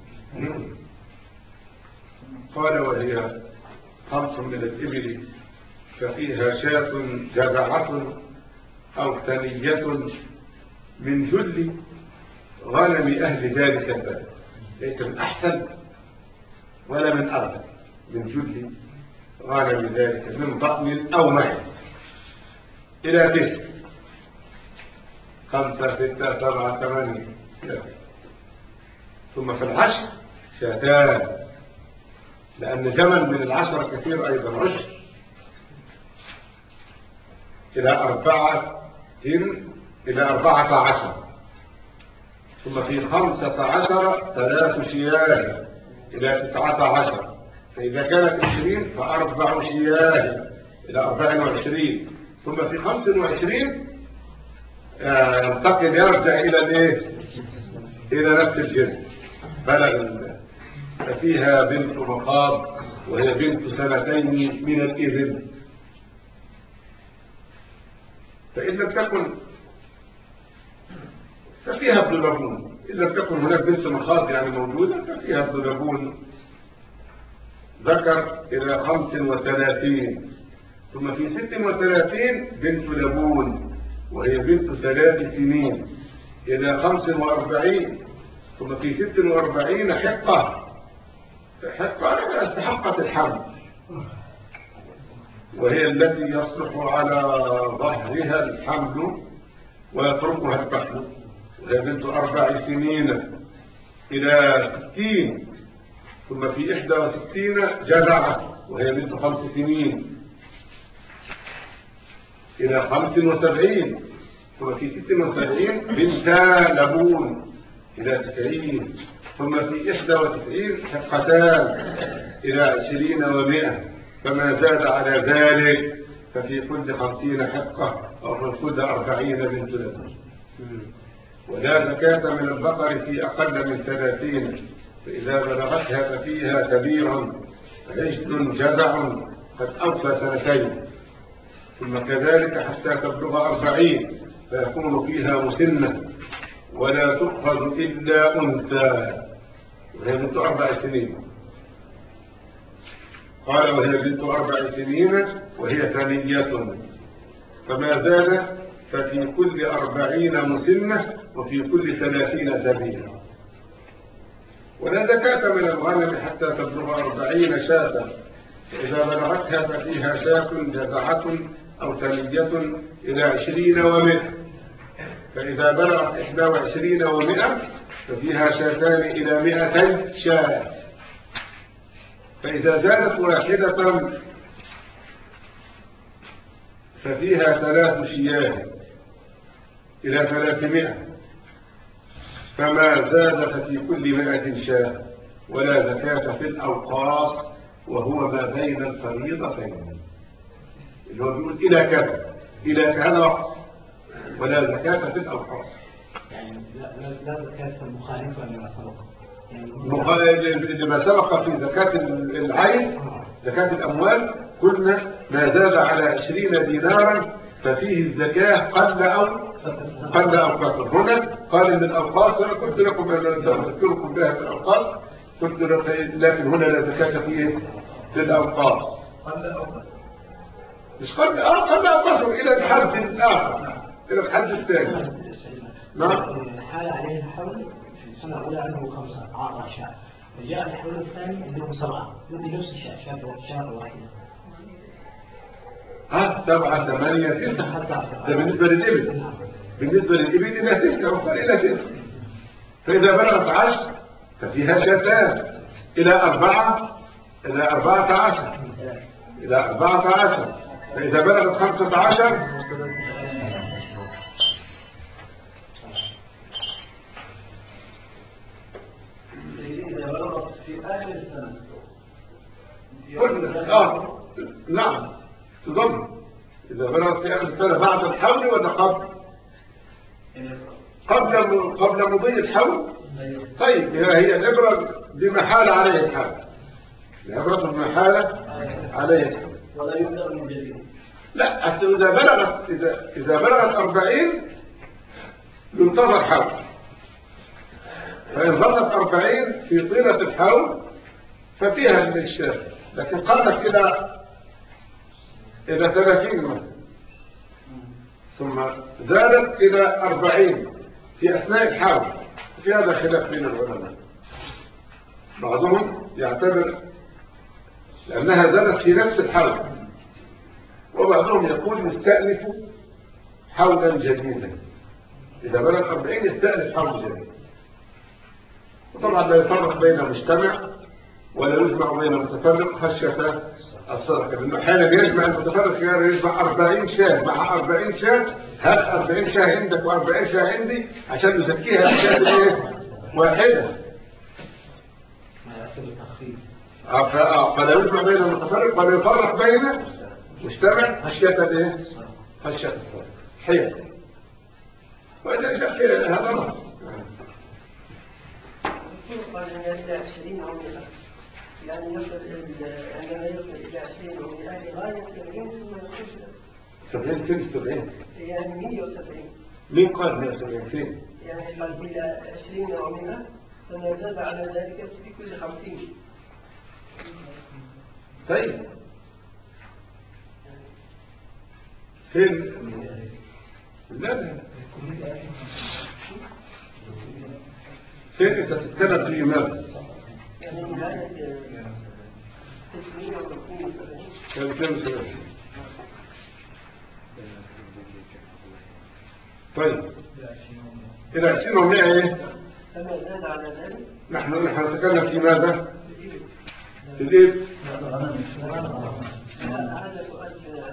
قال وهي 5 من الإبل ففيها شاة جذعة أو ثنية من جل غنم أهل ذلك البلد، ليس من أحسن ولا من أرض، من جل غنم ذلك من ضأن أو معز إلى 9 5 6 7 8 إلى 9. ثم في العشر شاتان، لأن جمل من 10 كثير أيضا، عشر إلى 14. ثم في 15 3 شياه إلى 19. فإذا كانت 20 ف4 شياه إلى 24. ثم في 25 ينتقل يرجع إلى الايه؟ إلى نفس الجنس بلغ. ففيها بنت مخاض وهي بنت 2 من الإبل. فإن لم تكن ففيها ابن لبون. إن لم تكن هناك بنت مخاض يعني موجودة ففيها ابن لبون ذكر إلى 35. ثم في 36 بنت لبون وهي بنت 3 سنين إلى 45. ثم في 46 حقة استحقت الحمل وهي التي يصلح على ظهرها الحمل ويتركها البحل، وهي بنت 4 سنين إلى 60. ثم في 61 جذعة وهي بنت 5 سنين إلى 75. ثم في 76 بنت لبون إلى 90. ثم في 91 حقتان إلى 20 و100. فما زاد على ذلك ففي كل 50 حقة أو في كل 40 بنت لبون. ولا زكاة من البقر في أقل من 30، فإذا بلغتها ففيها كبير عجل جذع قد أوفى 2. ثم كذلك حتى تبلغ 40 فيكون فيها مسنة ولا تؤخذ إلا أنثى وهي بنت 4 سنين. قال وهي بنت 4 سنين وهي ثنية. فما زاد ففي كل 40 مسنة وفي كل 30 ذبيحة. ولا زكاة من الغنم حتى تبلغ 40 شاة، فإذا بلغتها ففيها شاة جذعة أو ثنية إلى 20 و100. فإذا بلغت 21 و100 ففيها شاتان إلى 200 شاة. فإذا زادت واحدة ففيها 3 شياه إلى 300. فما زاد ففي كل 100 شاة. ولا زكاة في الأوقاص وهو ما بين الفريضتين، اللي هو بيقول إلى كذا إلى هذا وقص. ولا زكاة في الأوقاص يعني لا زكاة مخالفة لما سبق، لما سبق في زكاة العين. زكاة الأموال قلنا ما زاد على 20 دينارا ففيه الزكاة قل أو كثر. هنا قال إن الأوقاص أنا قلت لكم أذكركم بها في الأوقاص، قلت لكن هنا لا زكاة في الأوقاص. مش قل أو كثر إلى الحد الآخر، إلى الحد الثاني. نعم. حال عليه الحول في السنة الأولى عنده 5 شاة، جاء الحول الثاني اللي هم 7 ودي نفس شهر واحد. 7 8 9 ده بالنسبة للإبل. بالنسبة للإبل إلى 9 وقال إلى 9. فإذا بلغت 10 ففيها شاتان إلى 4 إلى 14 إلى 14. فإذا بلغت 15 إذا بلغت في آخر السنة قلنا نعم تضم. إذا بلغت في آخر السنة بعد الحول ولا قبل مضي الحول؟ طيب هي الإبرة بمحالة عليه الحول. الإبرة بمحالة عليه الحول ولا يبدأ من جديد. لا، أصل إذا بلغت 40 ينتظر حول. فإن ظلت 40 في طيلة الحول ففيها الإشكال، لكن قلت إلى 30 مثلا ثم زادت إلى 40 في أثناء الحول، في هذا خلاف بين العلماء. بعضهم يعتبر لأنها زادت في نفس الحول، وبعضهم يقول يستأنف حولا جديدا. إذا بلغ 40 يستأنف حول جديد. وطبعا لا يفرق بين مجتمع ولا يجمع بين متفرق خشية السرقة، لأنه أحيانا يجمع المتفرق يجمع 40 شاه مع 40 شاه. هات 40 شاه عندك و40 شاه عندي عشان نزكيها بشاه واحدة. فلا يجمع بين المتفرق ولا يفرق بين مجتمع خشية خشية السرقة حيث. وإذا جاء في هذا نص قال إلى 20 أو 100 يعني يصل عندما يصل إلى 20 أو 100 لغاية 70 ثم يخرج 70 فين 70 يعني 170. مين قال 170 فين؟ يعني قال إلى 20 أو 100 ثم زاد على ذلك في كل 50. طيب فين؟ لا فين انت تتكلم في ماذا؟ يعني نهاية 672 كان كم سنة؟ طيب إلى 20 و100 إيه؟ فما زاد على ذلك نحن نتكلم في ماذا؟ في الإبل. هذا سؤال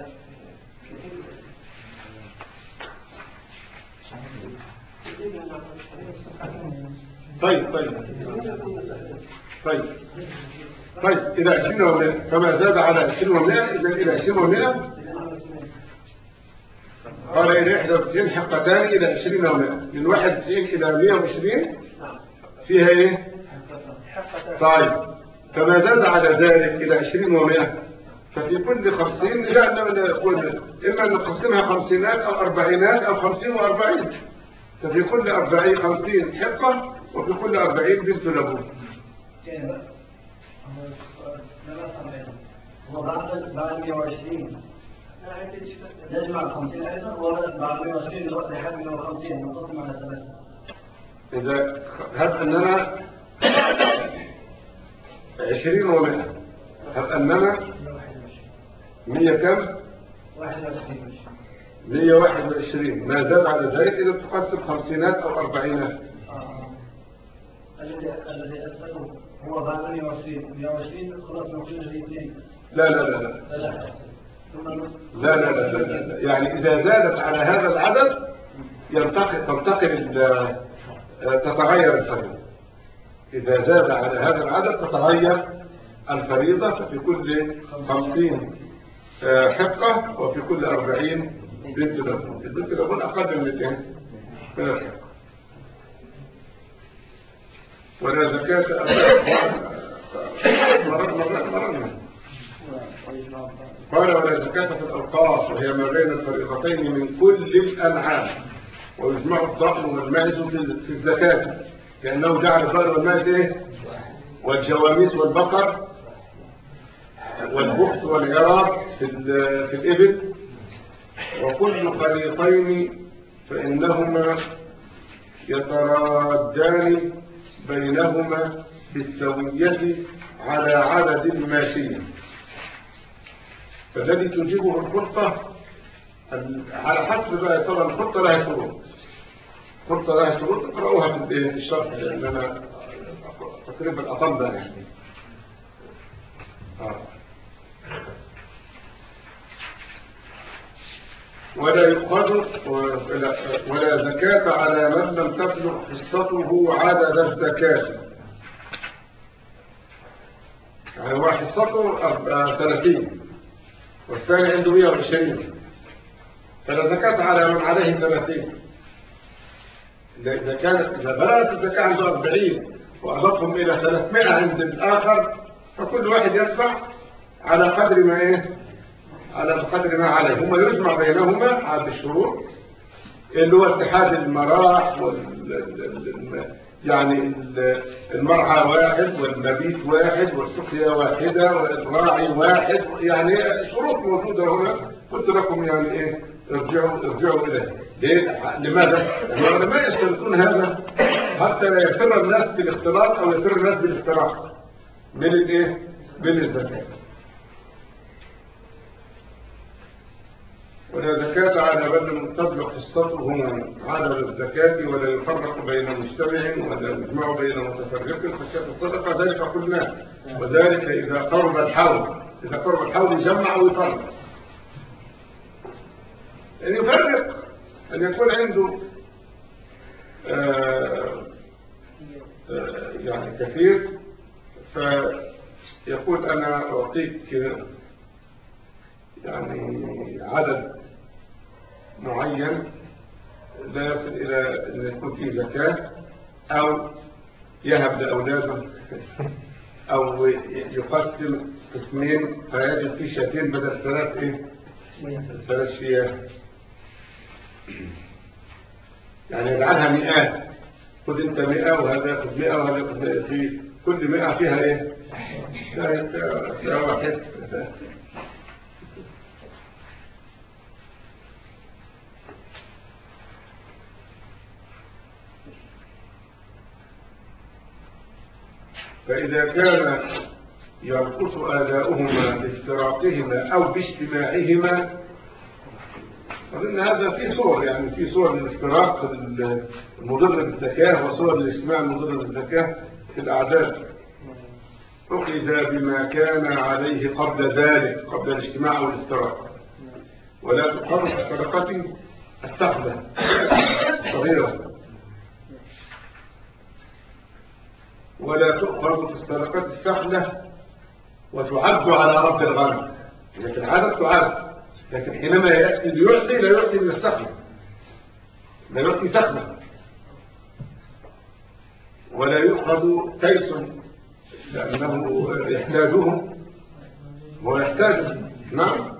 طيب إلى 20 و100 فما زاد على 20 و100 إذا إلى 20 و100 قال إلى 91 حقتان إلى 20 و100 من 91 إلى 120 فيها إيه؟ طيب فما زاد على ذلك إلى 20 و100 ففي كل 50 إلى أن نقول إما أن نقسمها 50 أو 40 أو 50 و40 ففي كل 40 50 حقة وفي كل 40 بنت لبون. هو بعد 120 يجمع 50 أيضا وبعد 120 لحد 150 نقسم على 3. إذا هب أننا 20 و100 هب أننا 100 كم؟ 121 ما زاد على ذلك إذا تقسم 50 أو 40. الذي أسأله هو بعد 120 خلاص نخرج الاثنين. لا يعني إذا زادت على هذا العدد تتغير الفريضة. إذا زاد على هذا العدد تتغير الفريضة ففي كل 50 حقة وفي كل 40 بنت لبون. البنت لبون أقل من الحقة. ولا زكاة مرنا قال ولا زكاة في الأوقاف وهي ما بين الفريضتين من كل الأنعام ويجمع الضأن والماعز في الزكاة لأنه جعل الضأن والماعز إيه؟ والجواميس والبقر والبخت والعراب في الإبل وكل خليطين فإنهما يترادان بينهما بالسوية على عدد ماشية. فالذي تجيبه الخطة على حسب بقى، طبعا الخطة لها شروط، الخطة لها شروط تقرأوها في الشرح، لأن أنا تقريبا أطلع يعني. ولا يؤخذ ولا زكاة على من لم تبلغ حصته عدد الزكاة. يعني هو حصته 30 والثاني عنده 120، فلا زكاة على من عليه 30. إذا بلغت الزكاة عنده 40 وأضافهم إلى 300 عند الآخر، فكل واحد يدفع على قدر ما إيه؟ على قدر ما عليه. هم يجمع بينهما بالشروط اللي هو اتحاد المراح يعني المرعى واحد والمبيت واحد والسقيا واحدة والراعي واحد، يعني شروط موجودة هنا. قلت لكم يعني ايه، ارجعوا اليه. لماذا؟ العلماء يشترطون هذا حتى لا يفر الناس بالاختلاط او يفر الناس بالافتراق من الايه، من الزكاة. ولا زكاة على من لم تبلغ حصته عدد الزكاة، ولا يفرق بين مجتمع ولا يجمع بين متفرق خشية الصدقة. ذلك قلنا، وذلك إذا قرب الحول. إذا قرب الحول يجمع أو يفرق. يعني يفرق أن يكون عنده يعني كثير، فيقول أنا أعطيك يعني عدد معين لا يصل إلى أن يكون فيه زكاة، أو يهب لأولاده، أو يقسم قسمين فيجب فيه شاتين بدل 3 شياه. يعني يجعلها مئات، خذ انت 100 وهذا ياخذ 100 وهذا ياخذ 100، في كل 100 فيها ايه؟ فيها واحد. فإذا كان يرقص آداؤهما بافتراقهما أو باجتماعهما، أظن هذا في صور، يعني في صور للافتراق المضر بالزكاة وصور للاجتماع المضر بالزكاة في الأعداد. أخذ بما كان عليه قبل ذلك، قبل الاجتماع أو الافتراق. ولا تقر في الصدقات السحبة الصغيرة، ولا تؤخذ في الصدقات السخلة وتعد على رب الغنم. لكن العدد تعد، لكن حينما يأتي ليعطي لا يعطي من السخلة، لا يعطي سخلة. ولا يؤخذ تيس لأنه يحتاجه، هو يحتاجه. نعم.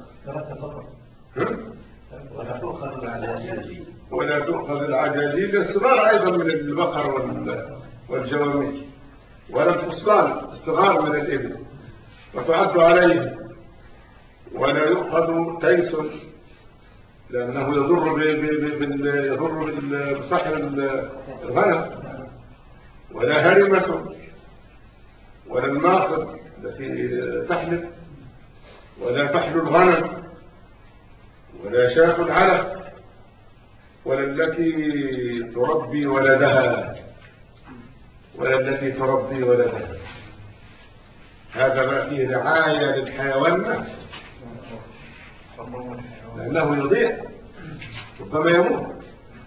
ولا تؤخذ العجاجيل الصغار أيضا من البقر والجواميس، ولا الفصلان الصغار من الإبل وتعد عليه. ولا يؤخذ تيس لأنه يضر بصحن الغنم. ولا هرمة، ولا الناقد التي تحلب، ولا فحل الغنم، ولا شاة العلف، ولا التي تربي ولدها، ولا التي تربي ولدها. هذا ما فيه رعاية للحيوان نفسه، لأنه يضيع ربما يموت.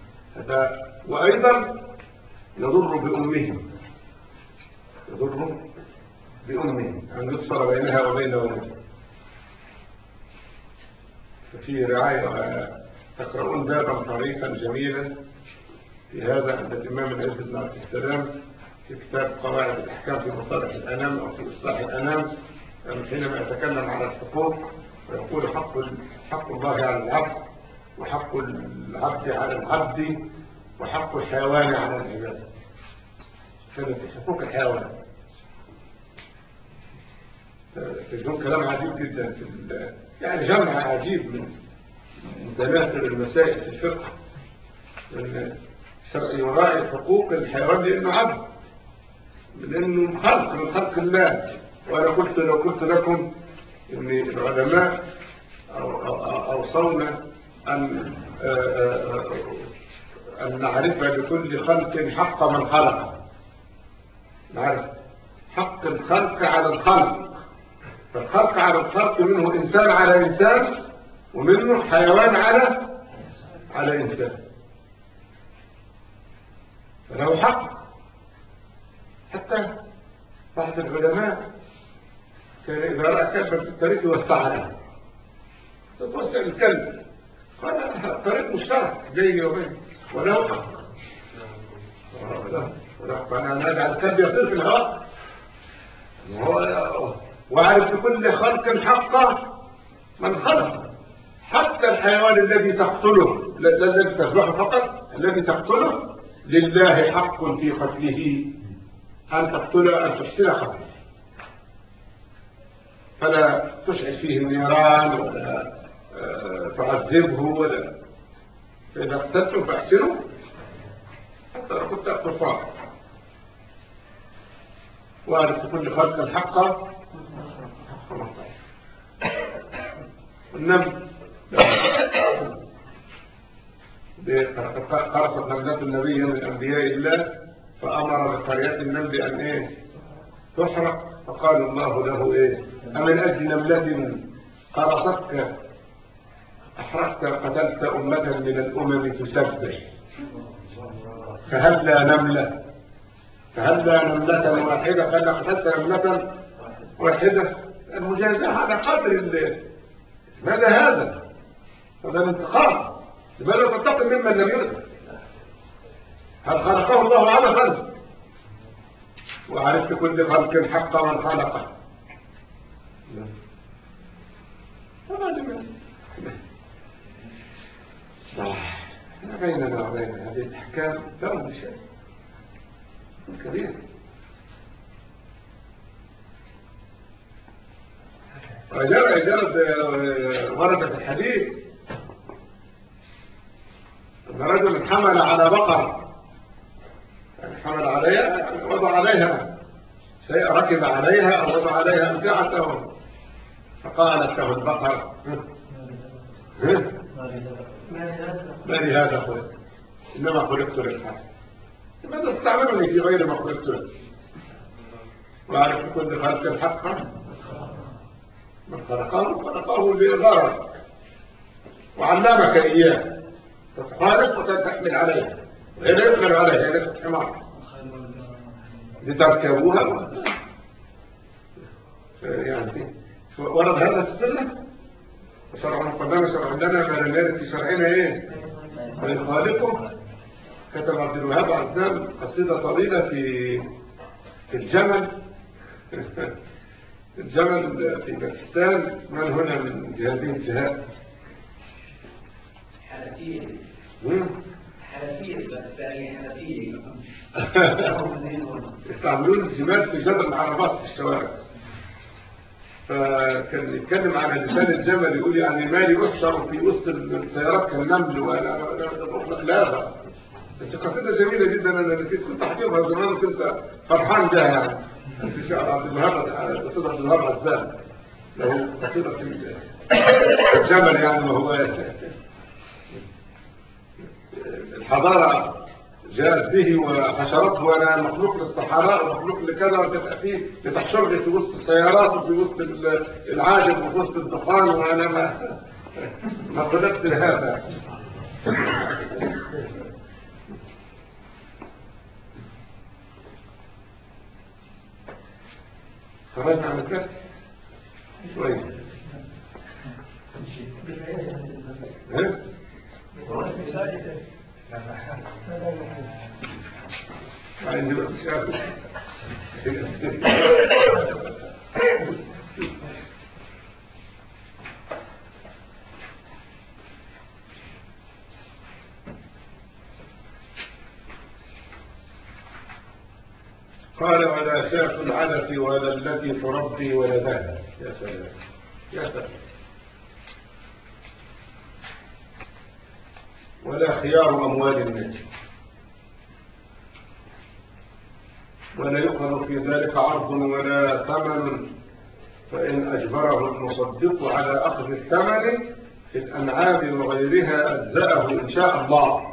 وأيضا يضر بأمه، يضر بأمه أن يفصل بينها وبين ولده. ففيه رعاية. تقرؤون بابا طريقا جميلا في هذا عند الإمام العز بن عبد السلام في كتاب قواعد الأحكام في مصالح الأنام أو في إصلاح الأنام، حينما يتكلم على الحقوق ويقول حق الله على العبد، وحق العبد على العبد، وحق الحيوان على العباد. كانت حقوق الحيوان. تجدون كلام عجيب جدا يعني جمع عجيب من متناثر المسائل في الفقه، لأن الشرع يراعي حقوق الحيوان لأنه عبد، لأنه خلق من خلق الله. وأنا لو قلت لكم إن العلماء أوصونا أن نعرف لكل خلق حق من خلق، نعرف حق الخلق على الخلق، فالخلق على الخلق منه إنسان على إنسان، ومنه حيوان على إنسان، فله حق. حتى بعض العلماء كان إذا رأى كلبا في الطريق يوسع له، تتوسع الكلب، قال الطريق مشترك بيني وبينه وله حق، فأنا أجعل الكلب يطير في الهواء وعرف لكل خلق حق من خلق. حتى الحيوان الذي تقتله، لا الذي تذبحه فقط، الذي تقتله لله حق في قتله، أن تقتله، أن تحسن قتله، فلا تشعل فيه النيران ولا تعذبه، ولا فإذا قتلتم فأحسنوا حتى لو كنت كفار. وأعرف كل خلق الحق النمل قرصت نملة النبي من أنبياء الله فأمر بقريات النمل أن تحرق، فقال الله له أمن أجل نملة قرصتك أحرقت قتلت أمة من الأمم تسبح، فهلا نملة واحدة، فهلا قتلت نملة واحدة. المجازاة على قدر ماذا هذا الانتقام، لماذا تنتقم ممن لم يؤذى؟ هل خلقه الله عبثا؟ وعرفت كل خلق حق من خلقه. بيننا وبين هذه الأحكام دون شاسع كبير. ورد في الحديث أن رجل حمل على بقرة، يعني حمل عليها، يعني وضع عليها شيء، ركب عليها أو وضع عليها أمتعته، فقالت له البقرة ما لهذا خلقت، إنما خلقت للحرث، لماذا تستعملني في غير ما خلقت له؟ وأعرف كل خلق حقا من خلقه لغرض، وعلمك إياه، تتخالف وتحمل عليها غير يحمل عليها، هي ليست حمار لتركبوها. يعني ورد هذا في السنة، وشرع قدام شرع لنا ما لم يرد في شرعنا ما يخالفه. كتب عبد الوهاب عزام قصيدة طويلة في الجمل الجمل في باكستان، من هنا من هذه الجهات؟ حنفية باكستانية حنفية يستعملون الجمال في جبل العربات في الشوارع. فكان يتكلم عن لسان الجمل، يقول يعني مالي أحشر في وسط السيارات كالنمل وأنا أخلق لا بأس. بس قصيدة جميلة جدا، أنا نسيت، كنت حفظها زمان وكنت فرحان بها يعني. إن شاء الله عبد الوهاب عزام له قصيدة في الجمل، يعني ما هو الحضارة جاءت به وحشرته، وأنا مخلوق للصحراء ومخلوق لكذا، وتأتي لتحشرني في وسط السيارات وفي وسط العاجب وفي وسط الدخان، وأنا ما خلقت لهذا. خرجنا عن الدرس شوية. عندي بقى مشاكل. قال ولا شاة العلف ولا التي تربي ولدها. يا سلام يا سلام. ولا خيار أموال الناس. ولا يؤخذ في ذلك عرض ولا ثمن، فإن أجبره المصدق على أخذ الثمن في الأنعام وغيرها أجزأه إن شاء الله.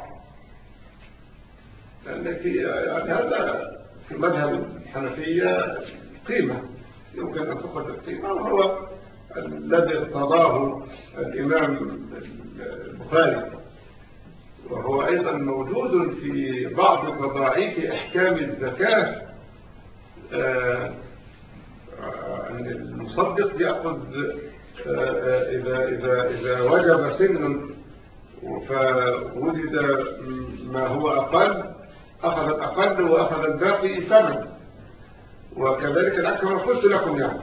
لأن يعني هذا في مذهب الحنفية قيمة يمكن أن تؤخذ القيمة، وهو الذي ارتضاه الإمام البخاري، وهو أيضا موجود في بعض تضاعيف أحكام الزكاة، أن المصدق يأخذ إذا وجب سن فوجد ما هو أقل أخذ الأقل وأخذ الباقي ثمن، وكذلك العكس كما قلت لكم يعني.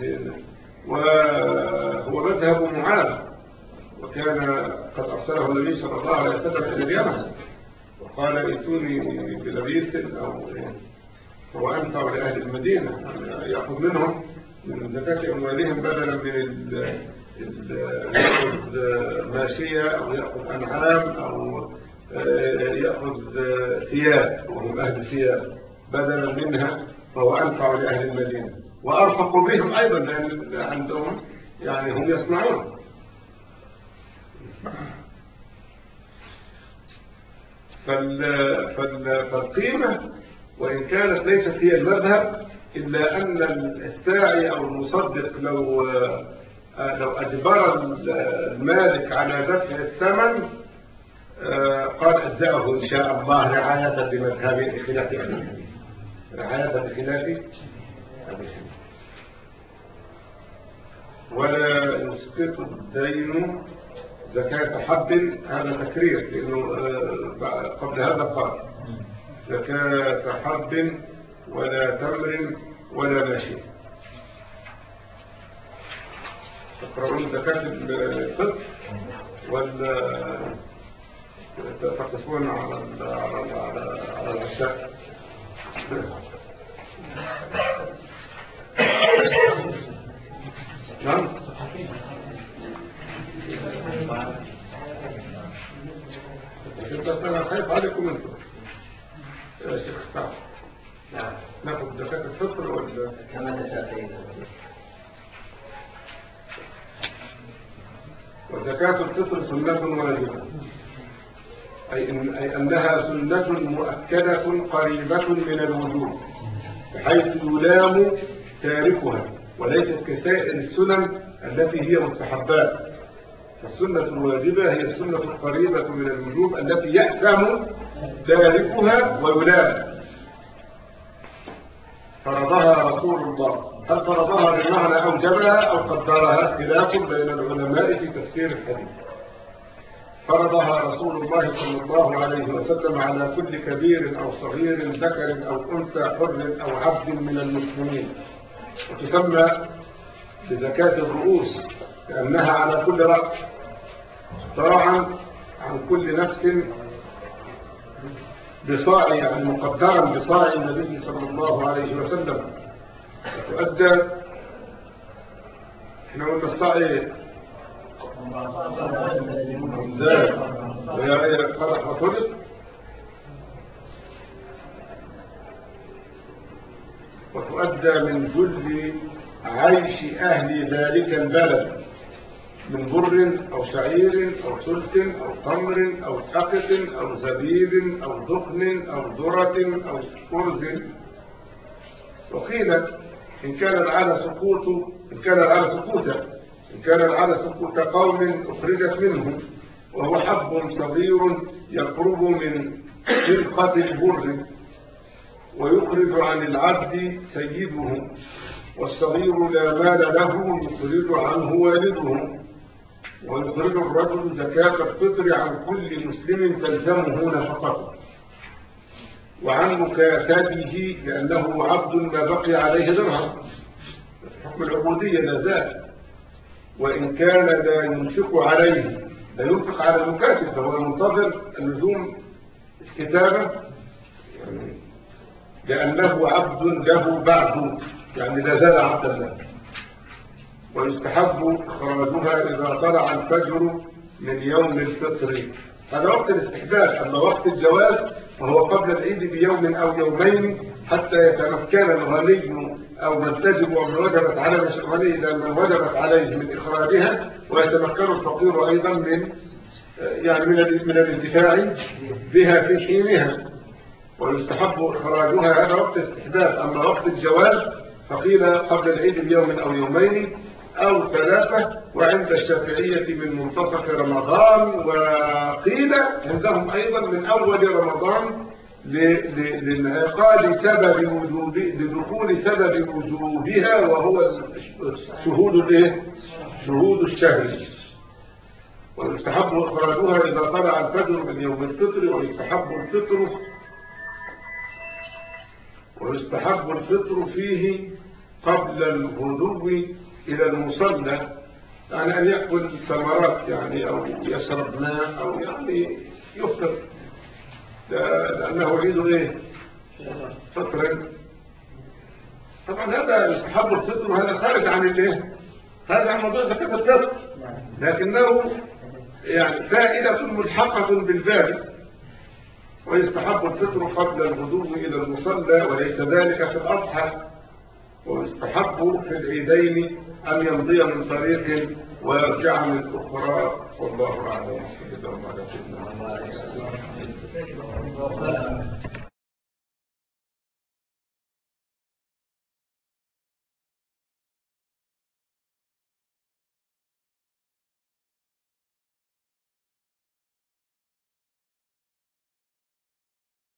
وهو مذهب معاذ، وكان قد أرسله النبي صلى الله عليه وسلم إلى اليمن وقال ائتوني بلبيس هو أنفع لأهل المدينة، يعني يأخذ منهم من زكاة أموالهم بدلا من يأخذ ماشية أو يأخذ أنعام أو يأخذ ثياب وهم أهل ثياب بدلا منها، فهو أنفع لأهل المدينة وأرفق بهم أيضا لأن عندهم يعني هم يصنعون. فالقيمة وإن كانت ليست هي المذهب، إلا أن الساعي أو المصدق لو أجبر المالك على دفع الثمن قال أجزأه إن شاء الله رعاية بمذهب بخلاف أهل الحديث، رعاية بخلاف ولا يسقط الدين زكاة حب. هذا تكرير لأنه قبل هذا قال زكاة حب ولا تمر ولا ماشي. تقرؤون زكاة الفطر ولا تقفون على العشاء؟ نعم. بس أنا خايف عليكم أنتم يا شيخ سعد. نعم. ناخذ زكاة الفطر ولا كما تشاء سيدنا. وزكاة الفطر سنة واجبة، أي أنها سنة مؤكدة قريبة من الوجوب بحيث يلام تاركها، وليست كسائر السنن التي هي مستحبات. فالسنة الواجبة هي السنة القريبة من الوجوب التي يأثم تاركها ويلام. فرضها رسول الله. هل فرضها بمعنى أوجبها أو قدرها؟ خلاف بين العلماء في تفسير الحديث. فرضها رسول الله صلى الله عليه وسلم على كل كبير أو صغير ذكر أو أنثى حر أو عبد من المسلمين، وتسمى بزكاة الرؤوس لأنها على كل رأس صاعا عن كل نفس بصاع، يعني مقدرا بصاع النبي صلى الله عليه وسلم. وتؤدى احنا قلنا الصاع ايه؟ ازاي؟ وهي قدح وثلث. وتؤدى من جل عيش أهل ذلك البلد من بر أو شعير أو ثلث أو تمر أو حقق أو زبيب أو دخن أو ذرة أو كرز. وقيل إن كان العلى سقوط قوم أخرجت منه وهو حب صغير يقرب من خلقة البر ويخرج عن العبد سيده، والصغير لا مال له يخرج عنه والده. ويخرج الرجل زكاة الفطر عن كل مسلم تلزمه نفقته وعن مكاتبه لأنه عبد ما بقي عليه درهم، حكم العبودية لا زال، وإن كان لا ينفق عليه، لا ينفق على المكاتب فهو منتظر اللزوم الكتابة يعني لأنه عبد له بعد، يعني لا زال عبدا له. ويستحب إخراجها إذا طلع الفجر من يوم الفطر. هذا وقت الاستحباب. أما وقت الجواز فهو قبل العيد بيوم أو يومين حتى يتمكن الغني أو من تجب ومن وجبت على الغني إلى من وجبت عليه من إخراجها، ويتمكن الفقير أيضا من يعني من الانتفاع بها في حينها. ويستحب إخراجها، هذا وقت استحباب. أما وقت الجواز فقيل قبل العيد بيوم أو يومين أو 3، وعند الشافعية من منتصف رمضان، وقيل عندهم أيضا من أول رمضان لانعقاد سبب وجوب، لدخول سبب وجوبها وهو شهود الشهر. ويستحب إخراجها إذا طلع الفجر من يوم الفطر، ويستحب الفطر فيه قبل الغدو إلى المصلى، يعني أن يأكل ثمرات يعني أو يشرب ماء أو يعني يفطر، لأنه عيد فطر. طبعا هذا يستحب الفطر، وهذا خارج عن هذا عن موضوع زكاة الفطر، لكنه يعني فائدة ملحقة بالباب. ويستحب الفطر قبل الغدو إلى المصلى، وليس ذلك في الأضحى. ويستحب في العيدين أن يمضي من طريق ويرجع من أخرى، والله أعلم. صلى الله عليه وسلم.